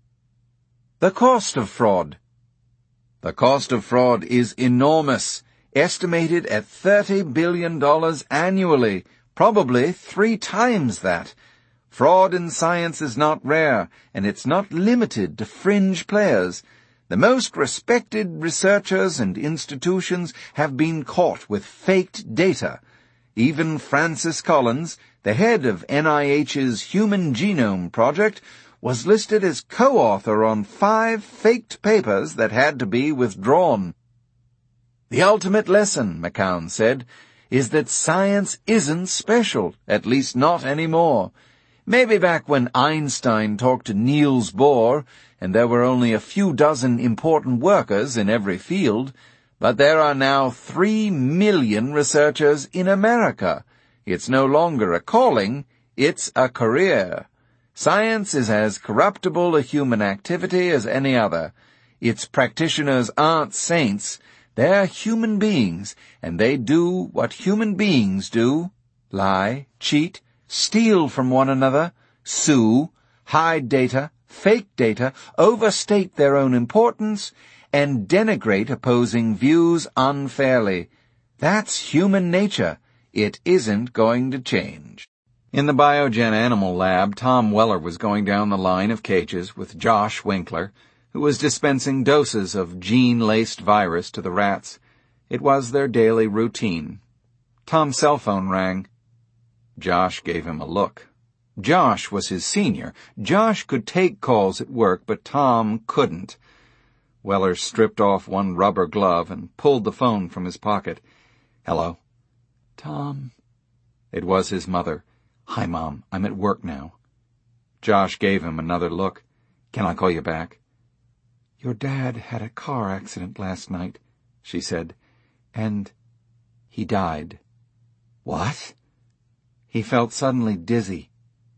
The cost of fraud. The cost of fraud is enormous, estimated at $30 billion annually, probably 3 times that. Fraud in science is not rare, and it's not limited to fringe players. The most respected researchers and institutions have been caught with faked data. Even Francis Collins, the head of NIH's Human Genome Project, was listed as co-author on 5 faked papers that had to be withdrawn. The ultimate lesson, McCown said, is that science isn't special, at least not anymore. Maybe back when Einstein talked to Niels Bohr, and there were only a few dozen important workers in every field, but there are now 3 million researchers in America. It's no longer a calling, it's a career. Science is as corruptible a human activity as any other. Its practitioners aren't saints. They're human beings, and they do what human beings do: lie, cheat, steal from one another, sue, hide data, fake data, overstate their own importance, and denigrate opposing views unfairly. That's human nature. It isn't going to change. In the Biogen Animal Lab, Tom Weller was going down the line of cages with Josh Winkler, who was dispensing doses of gene-laced virus to the rats. It was their daily routine. Tom's cell phone rang. Josh gave him a look. Josh was his senior. Josh could take calls at work, but Tom couldn't. Weller stripped off one rubber glove and pulled the phone from his pocket. "Hello?" "Tom." It was his mother. "Hi, Mom. I'm at work now." Josh gave him another look. "Can I call you back?" "Your dad had a car accident last night," she said, "and he died." "What?" He felt suddenly dizzy.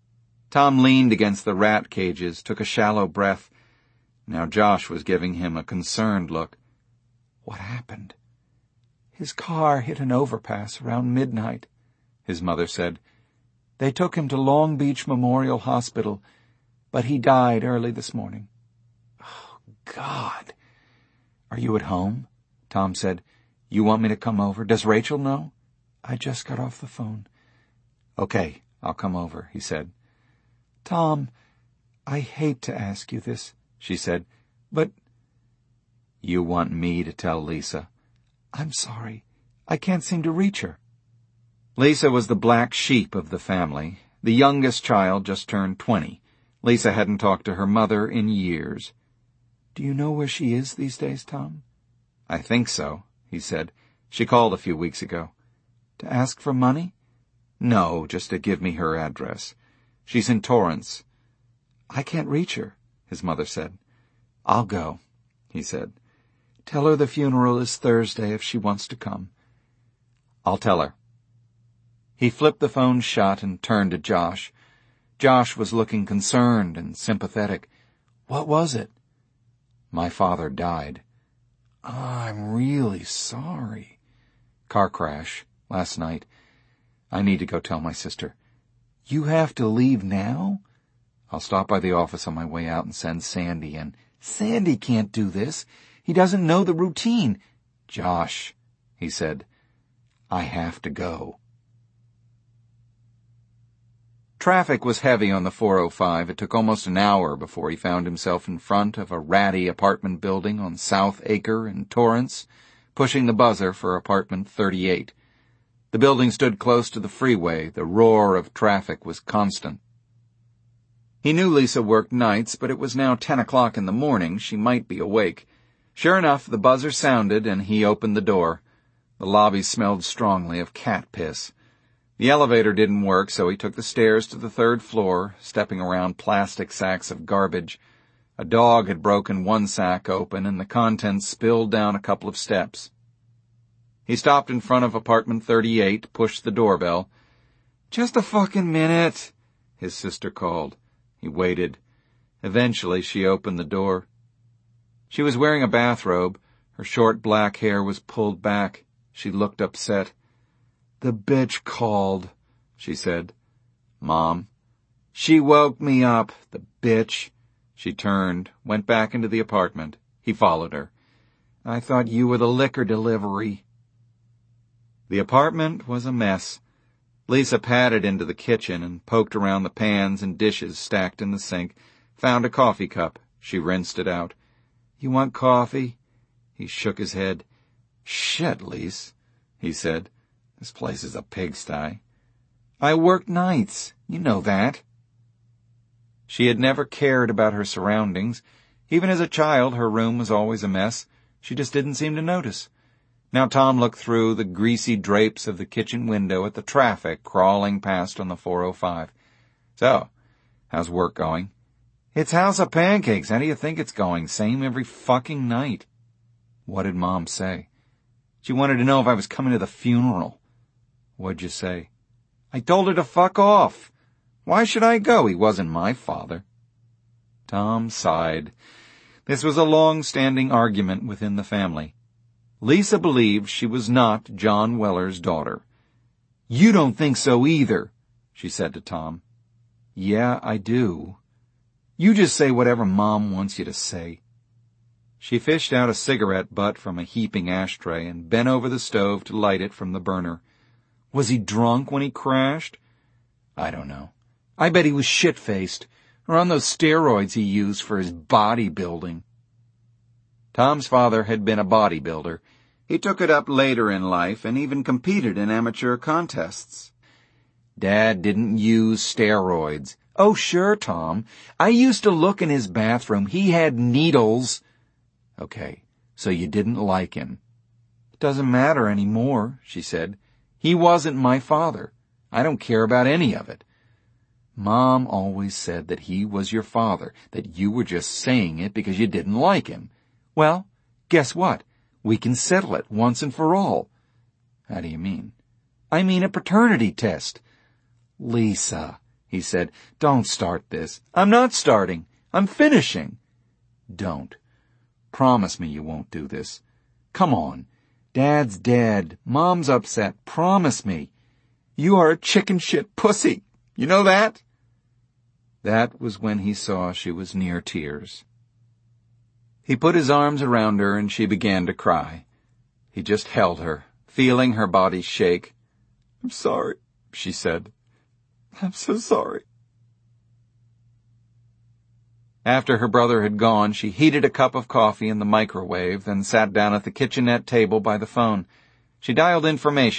Tom leaned against the rat cages, took a shallow breath. Now Josh was giving him a concerned look. "What happened?" "His car hit an overpass around midnight," his mother said. "They took him to Long Beach Memorial Hospital, but he died early this morning." "Oh, God." "Are you at home?" Tom said. "You want me to come over? Does Rachel know?" "I just got off the phone." "Okay, I'll come over," he said. "Tom, I hate to ask you this," she said, "but—" "You want me to tell Lisa?" "I'm sorry. I can't seem to reach her." Lisa was the black sheep of the family. The youngest child just turned 20. Lisa hadn't talked to her mother in years. "Do you know where she is these days, Tom?" "I think so," he said. "She called a few weeks ago." "To ask for money?" "No, just to give me her address. She's in Torrance." "I can't reach her," his mother said. "I'll go," he said. "Tell her the funeral is Thursday if she wants to come." "I'll tell her." He flipped the phone shut and turned to Josh. Josh was looking concerned and sympathetic. "What was it?" "My father died." "Oh, I'm really sorry." "Car crash, last night. I need to go tell my sister." "You have to leave now?" I'll stop by the office on my way out and send Sandy in. Sandy can't do this. He doesn't know the routine. Josh, he said, I have to go. Traffic was heavy on the 405. It took almost an hour before he found himself in front of a ratty apartment building on South Acre in Torrance, pushing the buzzer for apartment 38. The building stood close to the freeway. The roar of traffic was constant. He knew Lisa worked nights, but it was now 10 o'clock in the morning. She might be awake. Sure enough, the buzzer sounded, and he opened the door. The lobby smelled strongly of cat piss. The elevator didn't work, so he took the stairs to the 3rd floor, stepping around plastic sacks of garbage. A dog had broken one sack open, and the contents spilled down a couple of steps. He stopped in front of apartment 38, pushed the doorbell. "Just a fucking minute," his sister called. He waited. Eventually, she opened the door. She was wearing a bathrobe. Her short black hair was pulled back. She looked upset. "The bitch called," she said. "Mom?" "She woke me up, the bitch." She turned, went back into the apartment. He followed her. "I thought you were the liquor delivery." The apartment was a mess. Lisa padded into the kitchen and poked around the pans and dishes stacked in the sink, found a coffee cup. She rinsed it out. "You want coffee?" He shook his head. "Shit, Lise," he said. "This place is a pigsty." "I work nights. You know that." She had never cared about her surroundings. Even as a child, her room was always a mess. She just didn't seem to notice. Now Tom looked through the greasy drapes of the kitchen window at the traffic crawling past on the 405. "So, how's work going?" "It's House of Pancakes. How do you think it's going? Same every fucking night." "What did Mom say?" "She wanted to know if I was coming to the funeral." "What'd you say?" "I told her to fuck off. Why should I go? He wasn't my father." Tom sighed. This was a long-standing argument within the family. Lisa believed she was not John Weller's daughter. "You don't think so either," she said to Tom. "Yeah, I do." "You just say whatever Mom wants you to say." She fished out a cigarette butt from a heaping ashtray and bent over the stove to light it from the burner. "Was he drunk when he crashed?" "I don't know. I bet he was shit-faced, or on those steroids he used for his bodybuilding." Tom's father had been a bodybuilder. He took it up later in life and even competed in amateur contests. "Dad didn't use steroids." "Oh, sure, Tom. I used to look in his bathroom. He had needles." "Okay, so you didn't like him." "It doesn't matter anymore," she said. "He wasn't my father. I don't care about any of it." "Mom always said that he was your father, that you were just saying it because you didn't like him." "Well, guess what? We can settle it once and for all." "How do you mean?" "I mean a paternity test." "Lisa," he said, "don't start this." "I'm not starting. I'm finishing." "Don't. Promise me you won't do this. Come on. Dad's dead. Mom's upset. Promise me." "You are a chicken shit pussy. You know that?" That was when he saw she was near tears. He put his arms around her and she began to cry. He just held her, feeling her body shake. "I'm sorry," she said. "I'm so sorry." After her brother had gone, she heated a cup of coffee in the microwave, then sat down at the kitchenette table by the phone. She dialed information